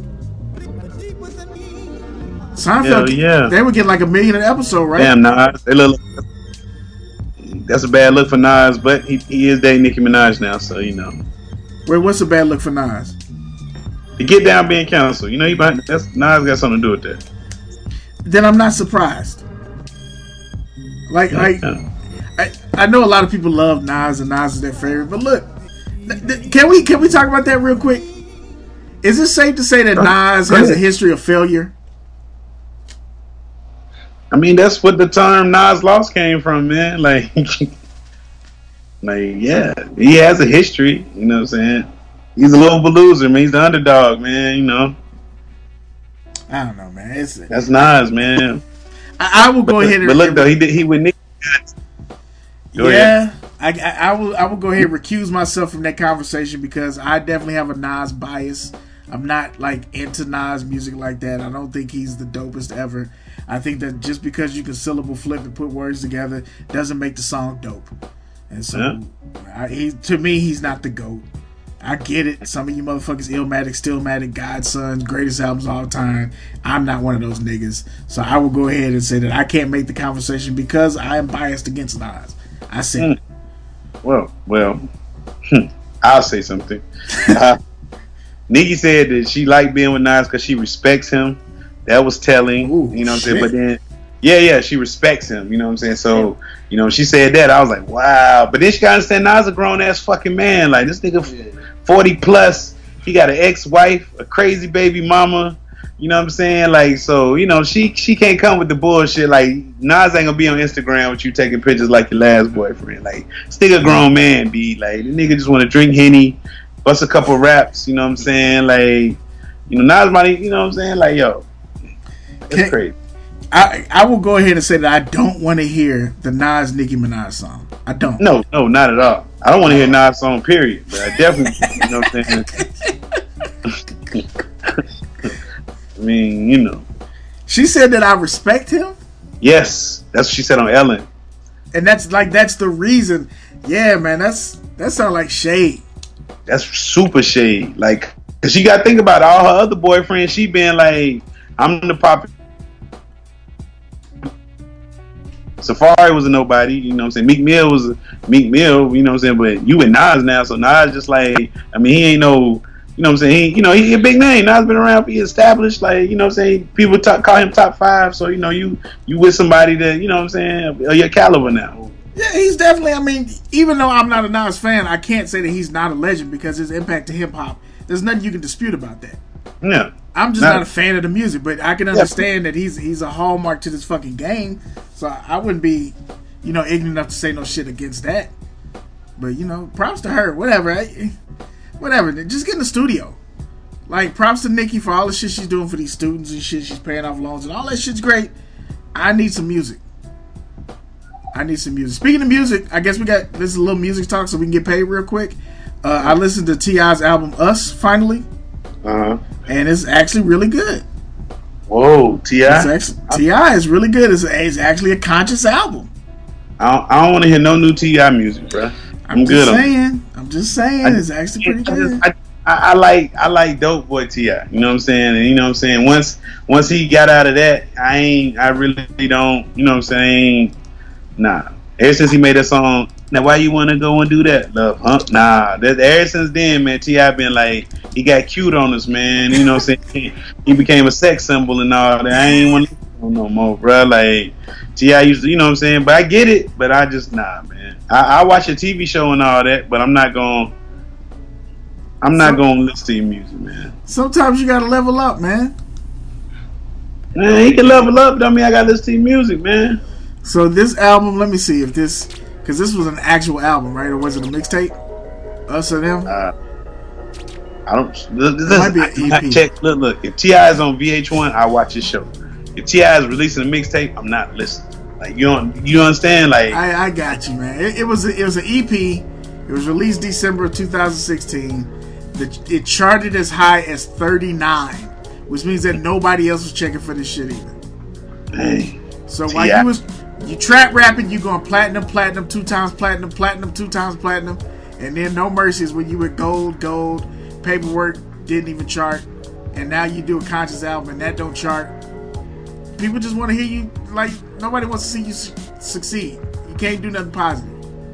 Seinfeld, yeah. They would get like a million an episode, right? Damn, Nas. They look, that's a bad look for Nas, but he, he is dating Nicki Minaj now, so you know. Wait, what's a bad look for Nas? The Get Down being canceled. You know, he might, that's, Nas got something to do with that. Then I'm not surprised. Like, yeah, like yeah. I, I know a lot of people love Nas and Nas is their favorite, but look, th- th- can we can we talk about that real quick? Is it safe to say that Nas has a history of failure? I mean, that's what the term Nas Lost came from, man. Like, like, yeah, he has a history. You know what I'm saying? He's a little loser, man. He's the underdog, man. You know. I don't know, man. It's, that's Nas, man. I, I will go but, ahead and. But look, though, he did. He would. Go yeah, I, I, I will. I will go ahead and recuse myself from that conversation because I definitely have a Nas bias. I'm not like into Nas music like that. I don't think he's the dopest ever. I think that just because you can syllable flip and put words together doesn't make the song dope. And so, yeah. I, he, to me, he's not the GOAT. I get it. Some of you motherfuckers, Illmatic, Stillmatic, Godson, greatest albums of all time. I'm not one of those niggas. So I will go ahead and say that I can't make the conversation because I am biased against Nas. I said mm. it. Well, well, I'll say something. Uh, Nikki said that she liked being with Nas because she respects him. That was telling. Ooh, you know what I'm saying? But then, yeah, yeah, she respects him. You know what I'm saying? So, you know, she said that. I was like, wow. But then she got to understand Nas a grown ass fucking man. Like, this nigga forty plus. He got an ex-wife, a crazy baby mama. You know what I'm saying? Like, so, you know, she she can't come with the bullshit. Like, Nas ain't gonna be on Instagram with you taking pictures like your last boyfriend. Like, this nigga a grown man, B. Like, the nigga just want to drink Henny, bust a couple raps. You know what I'm saying? Like, you know, Nas money. You know what I'm saying? Like, yo, it's can, crazy. I I will go ahead and say that I don't want to hear the Nas Nicki Minaj song. I don't. No, no, not at all. I don't want to hear Nas song. Period. But I definitely, you know what I'm saying? I mean, you know. She said that I respect him? Yes. That's what she said on Ellen. And that's like that's the reason. Yeah, man, that's that sounds like shade. That's super shade. Like, cause she gotta think about it. All her other boyfriends, she been like, I'm the pop. Safari was a nobody, you know what I'm saying? Meek Mill was a Meek Mill, you know what I'm saying? But you and Nas now, so Nas just like, I mean, he ain't no, you know what I'm saying? He, you know, he a big name. Nas been around, he established, like, you know what I'm saying? People talk, call him top five, so, you know, you you with somebody that, you know what I'm saying, of your caliber now. Yeah, he's definitely. I mean, even though I'm not a Nas fan, I can't say that he's not a legend because his impact to hip hop. There's nothing you can dispute about that. Yeah, I'm just not, not a fan of the music, but I can understand yeah. that he's he's a hallmark to this fucking game. So I wouldn't be, you know, ignorant enough to say no shit against that. But you know, props to her. Whatever, whatever. Just get in the studio. Like, props to Nicki for all the shit she's doing for these students and shit. She's paying off loans and all that shit's great. I need some music. I need some music. Speaking of music, I guess we got this is a little music talk so we can get paid real quick. Uh, I listened to T I's album Us finally, uh-huh. and it's actually really good. Whoa, T I T I is really good. It's, it's actually a conscious album. I don't, I don't want to hear no new T I music, bro. I'm, I'm good. Just saying. I'm just saying. I, it's actually pretty good. I, I, I like I like Dope Boy T I. You know what I'm saying? And you know what I'm saying. Once once he got out of that, I ain't. I really don't. You know what I'm saying? Nah. Ever since he made that song, now why you want to go and do that, love? Huh? Nah. That, ever since then, man, T I been like, he got cute on us, man. You know what I'm saying? He became a sex symbol and all that. I ain't want to no more, bro. Like, T I used to, you know what I'm saying? But I get it, but I just, nah, man. I, I watch a T V show and all that, but I'm not going to, I'm not going to listen to your music, man. Sometimes you got to level up, man. Man, he can level up. Don't mean I got to listen to your music, man. So this album, let me see if this, because this was an actual album, right? Or was it a mixtape? Us or them? Uh, I don't. This, it might be an I, E P. I check. Look, look. If T I is on V H one, I watch his show. If T I is releasing a mixtape, I'm not listening. Like you don't, you understand? Like I, I got you, man. It, it was a, it was an E P. It was released December of two thousand sixteen. The, it charted as high as thirty-nine, which means that nobody else was checking for this shit either. Hey, so T I while you was you trap rapping, you going platinum, platinum, two times platinum, platinum, two times platinum, and then No Mercies when you were gold, gold, Paperwork didn't even chart, and now you do a conscious album and that don't chart. People just want to hear you, like, nobody wants to see you su- succeed. You can't do nothing positive.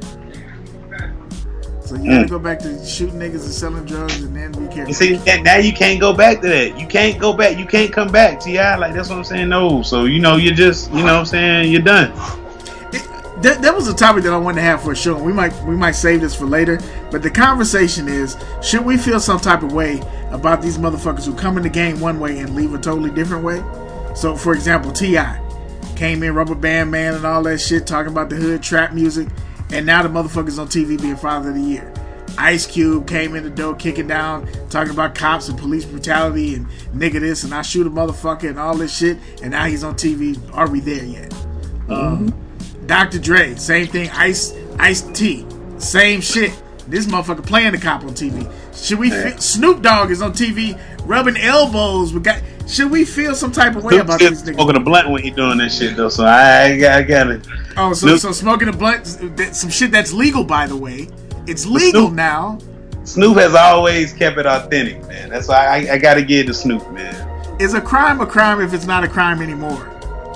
So you gotta mm. go back to shooting niggas and selling drugs and then be careful. You see, now you can't go back to that. You can't go back. You can't come back, T I. Like, that's what I'm saying. No. So, you know, you're just, you know what I'm saying, you're done. It, that, that was a topic that I wanted to have for a show. We might we might save this for later. But the conversation is, should we feel some type of way about these motherfuckers who come in the game one way and leave a totally different way? So, for example, T I came in, Rubber Band Man and all that shit, talking about the hood trap music. And now the motherfuckers on T V being Father of the Year. Ice Cube came in the door kicking down, talking about cops and police brutality and nigga this and I shoot a motherfucker and all this shit. And now he's on T V. Are we there yet? Mm-hmm. Um, Doctor Dre, same thing. Ice Ice T, same shit. This motherfucker playing the cop on T V. Should we feel, Snoop Dogg is on T V rubbing elbows with guys. Should we feel some type of way Snoop about these niggas? Smoking a blunt when he doing that shit though, so I, I got it. Oh, so Snoop. so smoking a blunt, some shit that's legal, by the way. It's legal Snoop, now. Snoop has always kept it authentic, man. That's why I, I got to give it to Snoop, man. Is a crime a crime if it's not a crime anymore?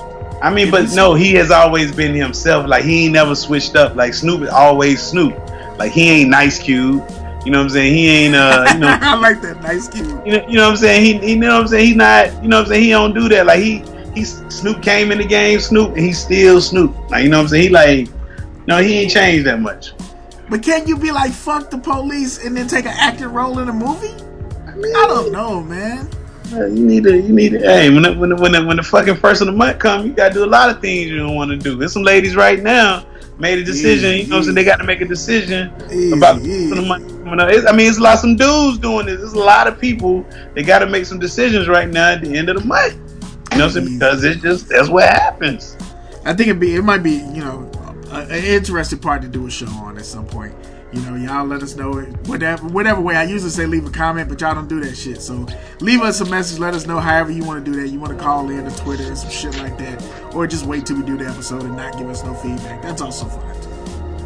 I mean, if but no, he has always been himself. Like, he ain't never switched up. Like, Snoop is always Snoop. Like, he ain't Nice Cube. You know what I'm saying? He ain't, uh, you know. I like that, Nice Cube. You know, you know what I'm saying? He, you know what I'm saying? He's not, you know what I'm saying? He don't do that. Like, he, he, Snoop came in the game, Snoop, and he's still Snoop. Like, you know what I'm saying? He like, no, he ain't changed that much. But can't you be like, fuck the police and then take an active role in a movie? I mean, I don't know, man. You need to, you need to, hey, when the, when the, when the, when the fucking first of the month come, you gotta do a lot of things you don't want to do. There's some ladies right now made a decision, easy, you know what I'm saying? They got to make a decision easy, about easy. the month coming up. It's, I mean, it's a lot of some dudes doing this. There's a lot of people, they got to make some decisions right now at the end of the month. You know what I'm saying? Because it's just, that's what happens. I think it'd be, it might be, you know, an interesting part to do a show on at some point. You know, y'all let us know whatever whatever way. I usually say leave a comment, but y'all don't do that shit. So leave us a message. Let us know however you want to do that. You want to call in to Twitter and some shit like that, or just wait till we do the episode and not give us no feedback. That's also fine too.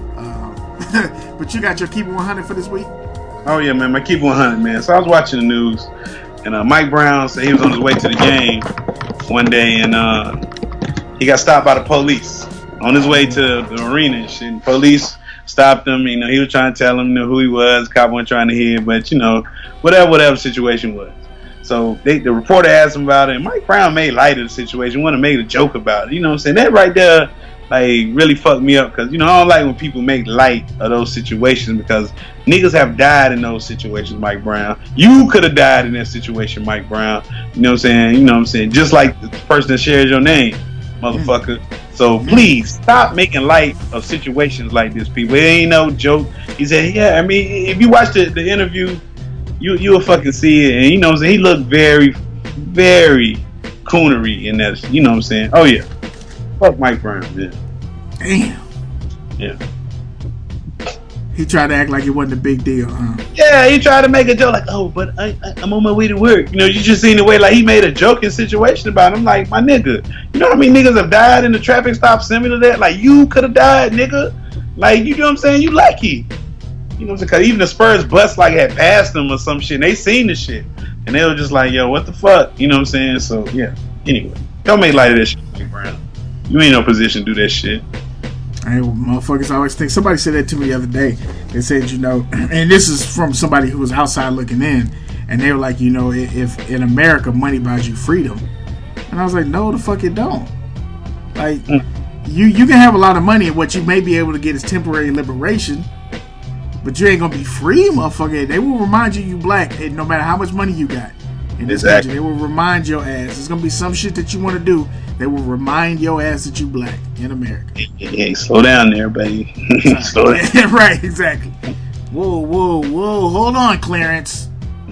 Um, but you got your Keep It one hundred for this week? Oh yeah, man. My Keep It one hundred, man. So I was watching the news, and uh, Mike Brown said he was on his way to the game one day, and uh, he got stopped by the police on his way to the arena and shit. And police stopped him. You know, he was trying to tell him, you know, who he was. Cop wasn't trying to hear, but you know, whatever, whatever situation was. So they, the reporter asked him about it, and Mike Brown made light of the situation, wanted to make a joke about it. You know what I'm saying? That right there, like really fucked me up because you know I don't like when people make light of those situations because niggas have died in those situations. Mike Brown, you could have died in that situation, Mike Brown. You know what I'm saying? You know what I'm saying? Just like the person that shares your name, motherfucker. So please stop making light of situations like this, people. It ain't no joke. He said, yeah. I mean, if you watch the, the interview, you you'll fucking see it, and you know what I'm saying. He looked very, very coonery in that. You know what I'm saying? Oh yeah. Fuck Mike Brown, man. Damn. Yeah. He tried to act like it wasn't a big deal, huh? Yeah, he tried to make a joke like, oh, but I, I, I'm on my way to work. You know, you just seen the way like he made a joking situation about him. Like, my nigga, you know how many niggas have died in the traffic stop similar to that? Like, you could have died, nigga. Like, you know what I'm saying? You lucky. You know what I'm saying? Because even the Spurs bus like had passed them or some shit. And they seen the shit. And they were just like, yo, what the fuck? You know what I'm saying? So, yeah. Anyway, don't make light of this shit, Mike Brown. You ain't no position to do that shit. I mean, motherfuckers always think. Somebody said that to me the other day. They said, you know, and this is from somebody who was outside looking in, and they were like, you know, if in America money buys you freedom, and I was like, no, the fuck it don't. Like, mm. you you can have a lot of money, and what you may be able to get is temporary liberation, but you ain't gonna be free, motherfucker. They will remind you you black, and no matter how much money you got in this exactly. country, they will remind your ass. There's gonna be some shit that you want to do. They will remind your ass that you black in America. Hey, hey slow down there, baby. Slow down. Right, exactly. Whoa, whoa, whoa. Hold on, Clarence.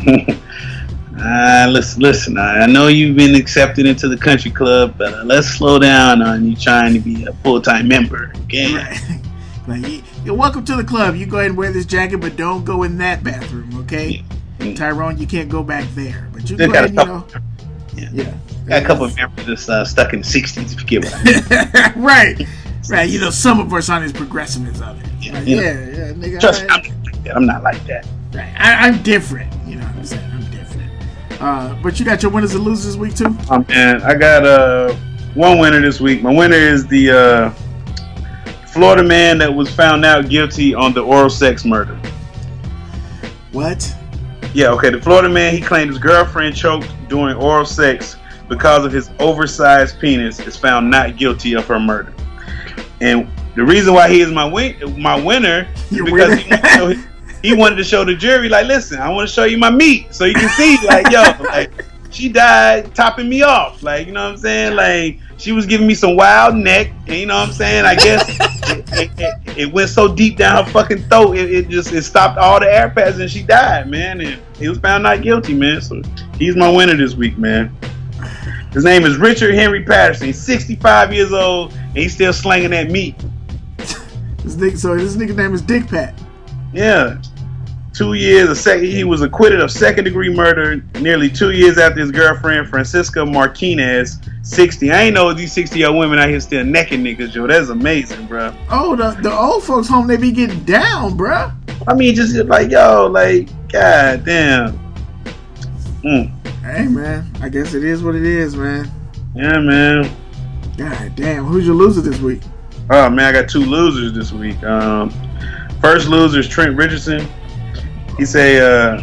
uh, listen, listen. I know you've been accepted into the country club, but uh, let's slow down on you trying to be a full-time member, okay? Right. Like, you're welcome to the club. You go ahead and wear this jacket, but don't go in that bathroom, okay? Yeah. Tyrone, you can't go back there. But you go ahead, you know. Yeah. yeah. Got a couple of members that's uh, stuck in the sixties, if you get what I mean. Right. Right. You know, some of us aren't as progressive as others. Yeah, like, yeah. yeah, yeah, nigga. Trust I, me, I'm not like that. I'm not like that. Right. I, I'm different. You know what I'm saying? I'm different. Uh, but you got your winners and losers this week, too? Oh, man. I got uh, one winner this week. My winner is the uh, Florida man that was found out guilty on the oral sex murder. What? Yeah, okay. The Florida man, he claimed his girlfriend choked during oral sex because of his oversized penis, is found not guilty of her murder. And the reason why he is my win- my winner is You're because he wanted, to show his, he wanted to show the jury, like, listen, I want to show you my meat, so you can see, like, yo, like, she died topping me off, like, you know what I'm saying? Like, she was giving me some wild neck, and you know what I'm saying? I guess it, it, it, it went so deep down her fucking throat, it, it just it stopped all the air passes, and she died, man. And he was found not guilty, man. So he's my winner this week, man. His name is Richard Henry Patterson. He's sixty-five years old, and he's still slanging that meat. This nigga, so this nigga name is Dick Pat. Yeah. Two years, a sec- he was acquitted of second-degree murder nearly two years after his girlfriend, Francisca Martinez, sixty. I ain't know these sixty-year-old women out here still necking niggas, Joe. That's amazing, bro. Oh, the, the old folks home, they be getting down, bro. I mean, just like, yo, like, god damn. Mm. Hey, man. I guess it is what it is, man. Yeah, man. God damn. Who's your loser this week? Oh, man, I got two losers this week. Um, first loser is Trent Richardson. He say, uh,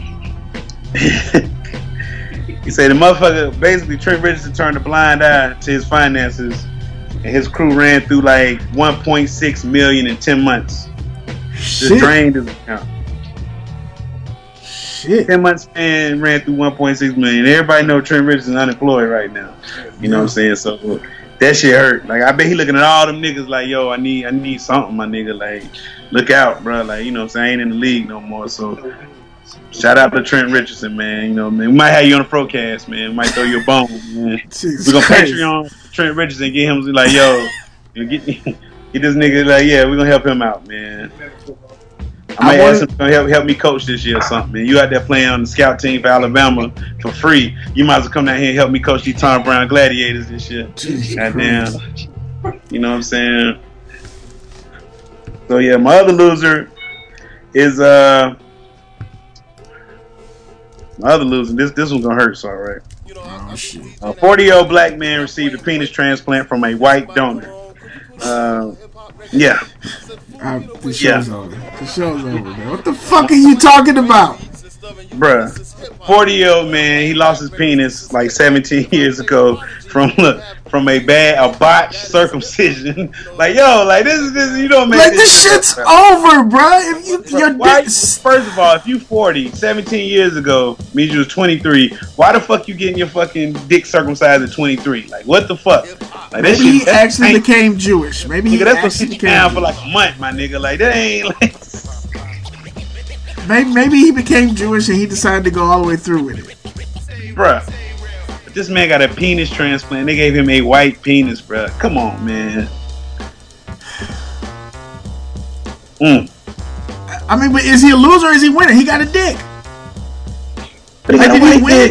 he say the motherfucker, basically Trent Richardson turned a blind eye to his finances, and his crew ran through like one point six million in ten months. Shit. Just drained his account. Shit. ten months span ran through one point six million. Everybody know Trent Richardson's unemployed right now. You know what I'm saying? So that shit hurt. Like, I bet he looking at all them niggas like, yo, I need I need something, my nigga. Like, look out, bro. Like, you know what I'm saying? I ain't in the league no more. So shout out to Trent Richardson, man. You know, man. We might have you on the Procast, man. We might throw you a bone, man. Jesus We're gonna Christ. Patreon Trent Richardson, get him like, yo, get, get this nigga like, yeah, we're gonna help him out, man. I might I ask him to help help me coach this year or something, man. You out there playing on the scout team for Alabama for free. You might as well come down here and help me coach these Tom Brown Gladiators this year. Goddamn. You know what I'm saying? So yeah, my other loser is uh my other loser. This this one's gonna hurt, so alright. Oh, shit. A forty-year-old black man received a penis transplant from a white donor. Uh, yeah. Uh, the show's Yeah. over. The show's over, man. What the fuck are you talking about? Bruh, forty-year-old man, he lost his penis like seventeen years ago from look from a bad a botched circumcision. Like yo, like this is this you don't make like this, this shit's shit over, bro. If you bro, your why, dick, first of all, if you forty, seventeen years ago, means you was twenty-three. Why the fuck you getting your fucking dick circumcised at twenty-three? Like what the fuck? Like maybe that shit, he actually ain't, became Jewish. Maybe he nigga, that's what actually sit you became down for Jewish. like a month, my nigga. Like that ain't like. Maybe, maybe he became Jewish and he decided to go all the way through with it. Bruh, this man got a penis transplant. They gave him a white penis, bruh. Come on, man. Mm. I mean, but is he a loser or is he winning? He got a dick. But he Like, got a did he white win? dick.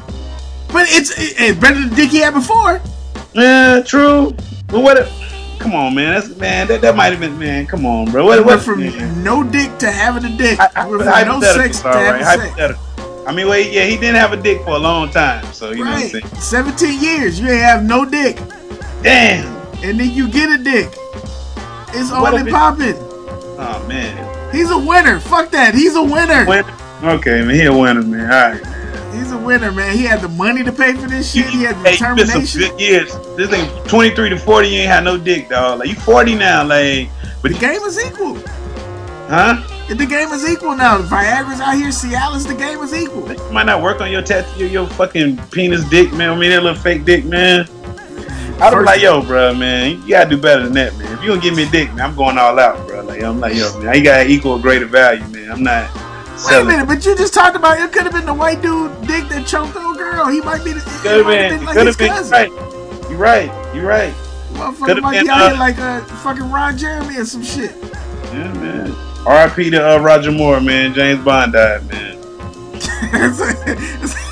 But it's, it- it's better than the dick he had before. Yeah, true. But what? If, come on, man. That's man. That, that might have been man. Come on, bro. What? Went What? from man. no dick to having a dick. I, I, Went from no hypothetical, sex to all right. having sex. Hypothetical. I mean, well, yeah, he didn't have a dick for a long time, so you Right. know what I'm saying. seventeen years, you ain't have no dick. Damn. And then you get a dick. It's What on if and it- popping. Oh man. He's a winner. Fuck that. He's a winner. Win- Okay, man. He a winner, man. All right. He's a winner, man. He had the money to pay for this shit. He had Hey, you missed some determination. good years. This thing twenty-three to forty, you ain't had no dick, dog. Like you forty now, like. But The game is equal. huh? The game is equal now. Viagra's out here, Cialis, the game is equal. You might not work on your tattoo, your, your fucking penis dick, man. I mean, that little fake dick, man. I was First- like, yo, bro, man, you gotta do better than that, man. If you gonna give me a dick, man, I'm going all out, bro. Like, I'm like, yo, man, I gotta equal greater value, man. I'm not Wait a selling. minute, but you just talked about it could have been the white dude dick that choked the old girl. He might be the. Could It have might have been, been like could his have been. cousin. Right. You're right. You're right. Motherfucker Could've might been, be out uh, here like a fucking Ron Jeremy or some shit. Yeah, man. R I P to uh, Roger Moore, man. James Bond died, man. it's, a, it's, a,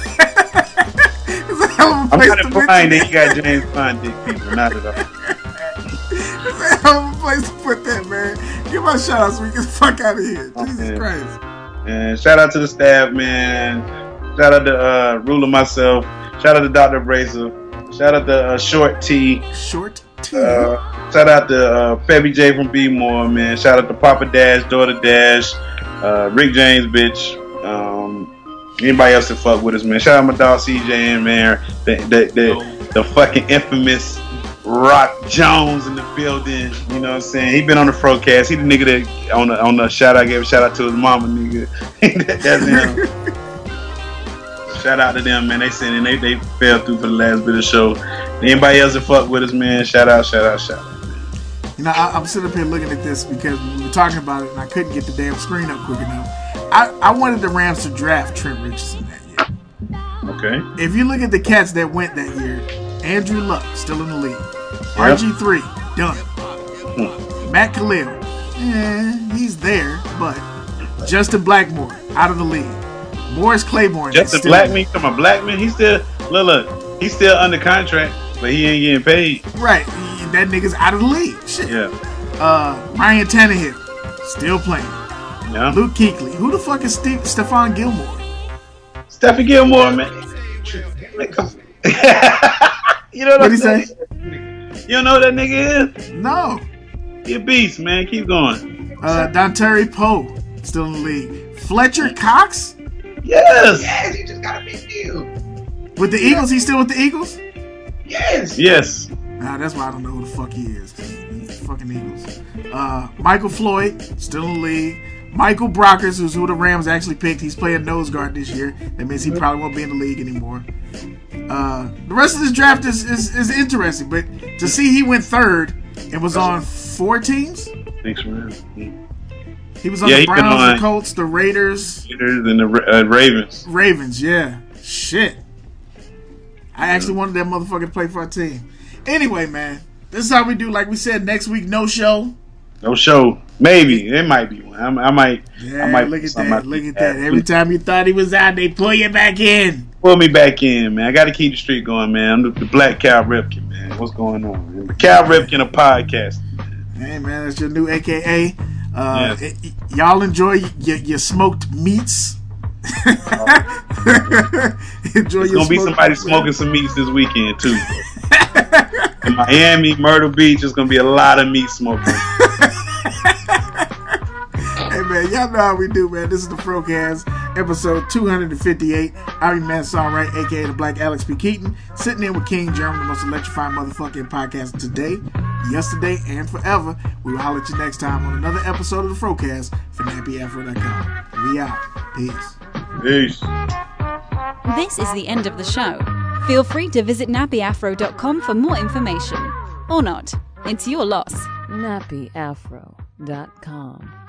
it's a hell of a I'm place not to implying mention that you got James Bond dick, people. Not at all. It's a hell of a place to put that, man. Give my shout outs so we get the fuck out of here. Jesus Okay. Christ. And shout out to the staff, man. Shout out to uh, Ruler myself. Shout out to Doctor Abrasive. Shout out to uh, Short T. Short T. Uh, shout out to uh, Febby J from B More, man. Shout out to Papa Dash, Daughter Dash, uh, Rick James, bitch. Um, anybody else that fuck with us, man. Shout out my dog C J in there. The, the, the, the fucking infamous Rock Jones in the building. You know what I'm saying? He been on the Frocast. He the nigga that on the on the shout out gave a shout out to his mama, nigga. that, that's him. Shout out to them, man. They sent in, they they fell through for the last bit of the show. Anybody else that fuck with us, man? Shout out, shout out, shout out. You know, I, I'm sitting up here looking at this because we were talking about it and I couldn't get the damn screen up quick enough. I, I wanted the Rams to draft Trent Richardson that year. Okay. If you look at the cats that went that year, Andrew Luck, still in the league. R G three, done. Hmm. Matt Khalil, eh, he's there, but Justin Blackmore, out of the league. Morris Claiborne. is Justin still Blackman, you talking about Blackman? He's still look, look, he's still under contract, but he ain't getting paid. Right, he- that nigga's out of the league. Shit. Yeah. Uh, Ryan Tannehill, still playing. Yeah. Luke Kuechly. Who the fuck is Steve, Stephon Gilmore? Stephen Gilmore, man. Man, come- you know what What'd I'm he saying? say? You don't know who that nigga is? No. He a beast, man. Keep going. Uh, Dontari Poe, still in the league. Fletcher Cox? Yes. Yes, he just got a big deal. With the Eagles? He's still with the Eagles? Yes. Yes. Nah, that's why I don't know who the fuck he is. He's the fucking Eagles. Uh, Michael Floyd, still in the league. Michael Brockers, who's who the Rams actually picked. He's playing nose guard this year. That means he probably won't be in the league anymore. Uh, the rest of this draft is, is, is interesting, but to see he went third and was on four teams. Thanks, man. He was on Yeah, the he been Browns, on- the Colts, the Raiders, Raiders and the uh, Ravens. Ravens. Yeah, shit. I actually wanted that motherfucker to play for our team. Anyway, man, this is how we do. Like we said, next week no show. No show. Maybe it might be one. I, I might. Yeah, I might look at something that. out Look at there. that. Every time you thought he was out, they pull you back in. Pull me back in, man. I got to keep the streak going, man. I'm the, the Black Cal Ripken, man. What's going on, man? The Cal Ripken of podcast. Hey, man, that's your new A K A. Uh, Yes. y- y- y'all enjoy your, your smoked meats. Enjoy There's your gonna be smoked somebody meats, man. smoking some meats this weekend too. In Miami, Myrtle Beach, there's gonna be a lot of meat smoking. Hey, man, y'all know how we do, man. This is the Frocast. episode two fifty-eight. I'm your man, Songwright, aka the Black Alex P. Keaton, sitting in with King German, the most electrifying motherfucking podcast today, yesterday, and forever. We will holler at you next time on another episode of the Frocast for nappy afro dot com. We out. Peace. Peace. This is the end of the show. Feel free to visit nappy afro dot com for more information. Or not. It's your loss. nappy afro dot com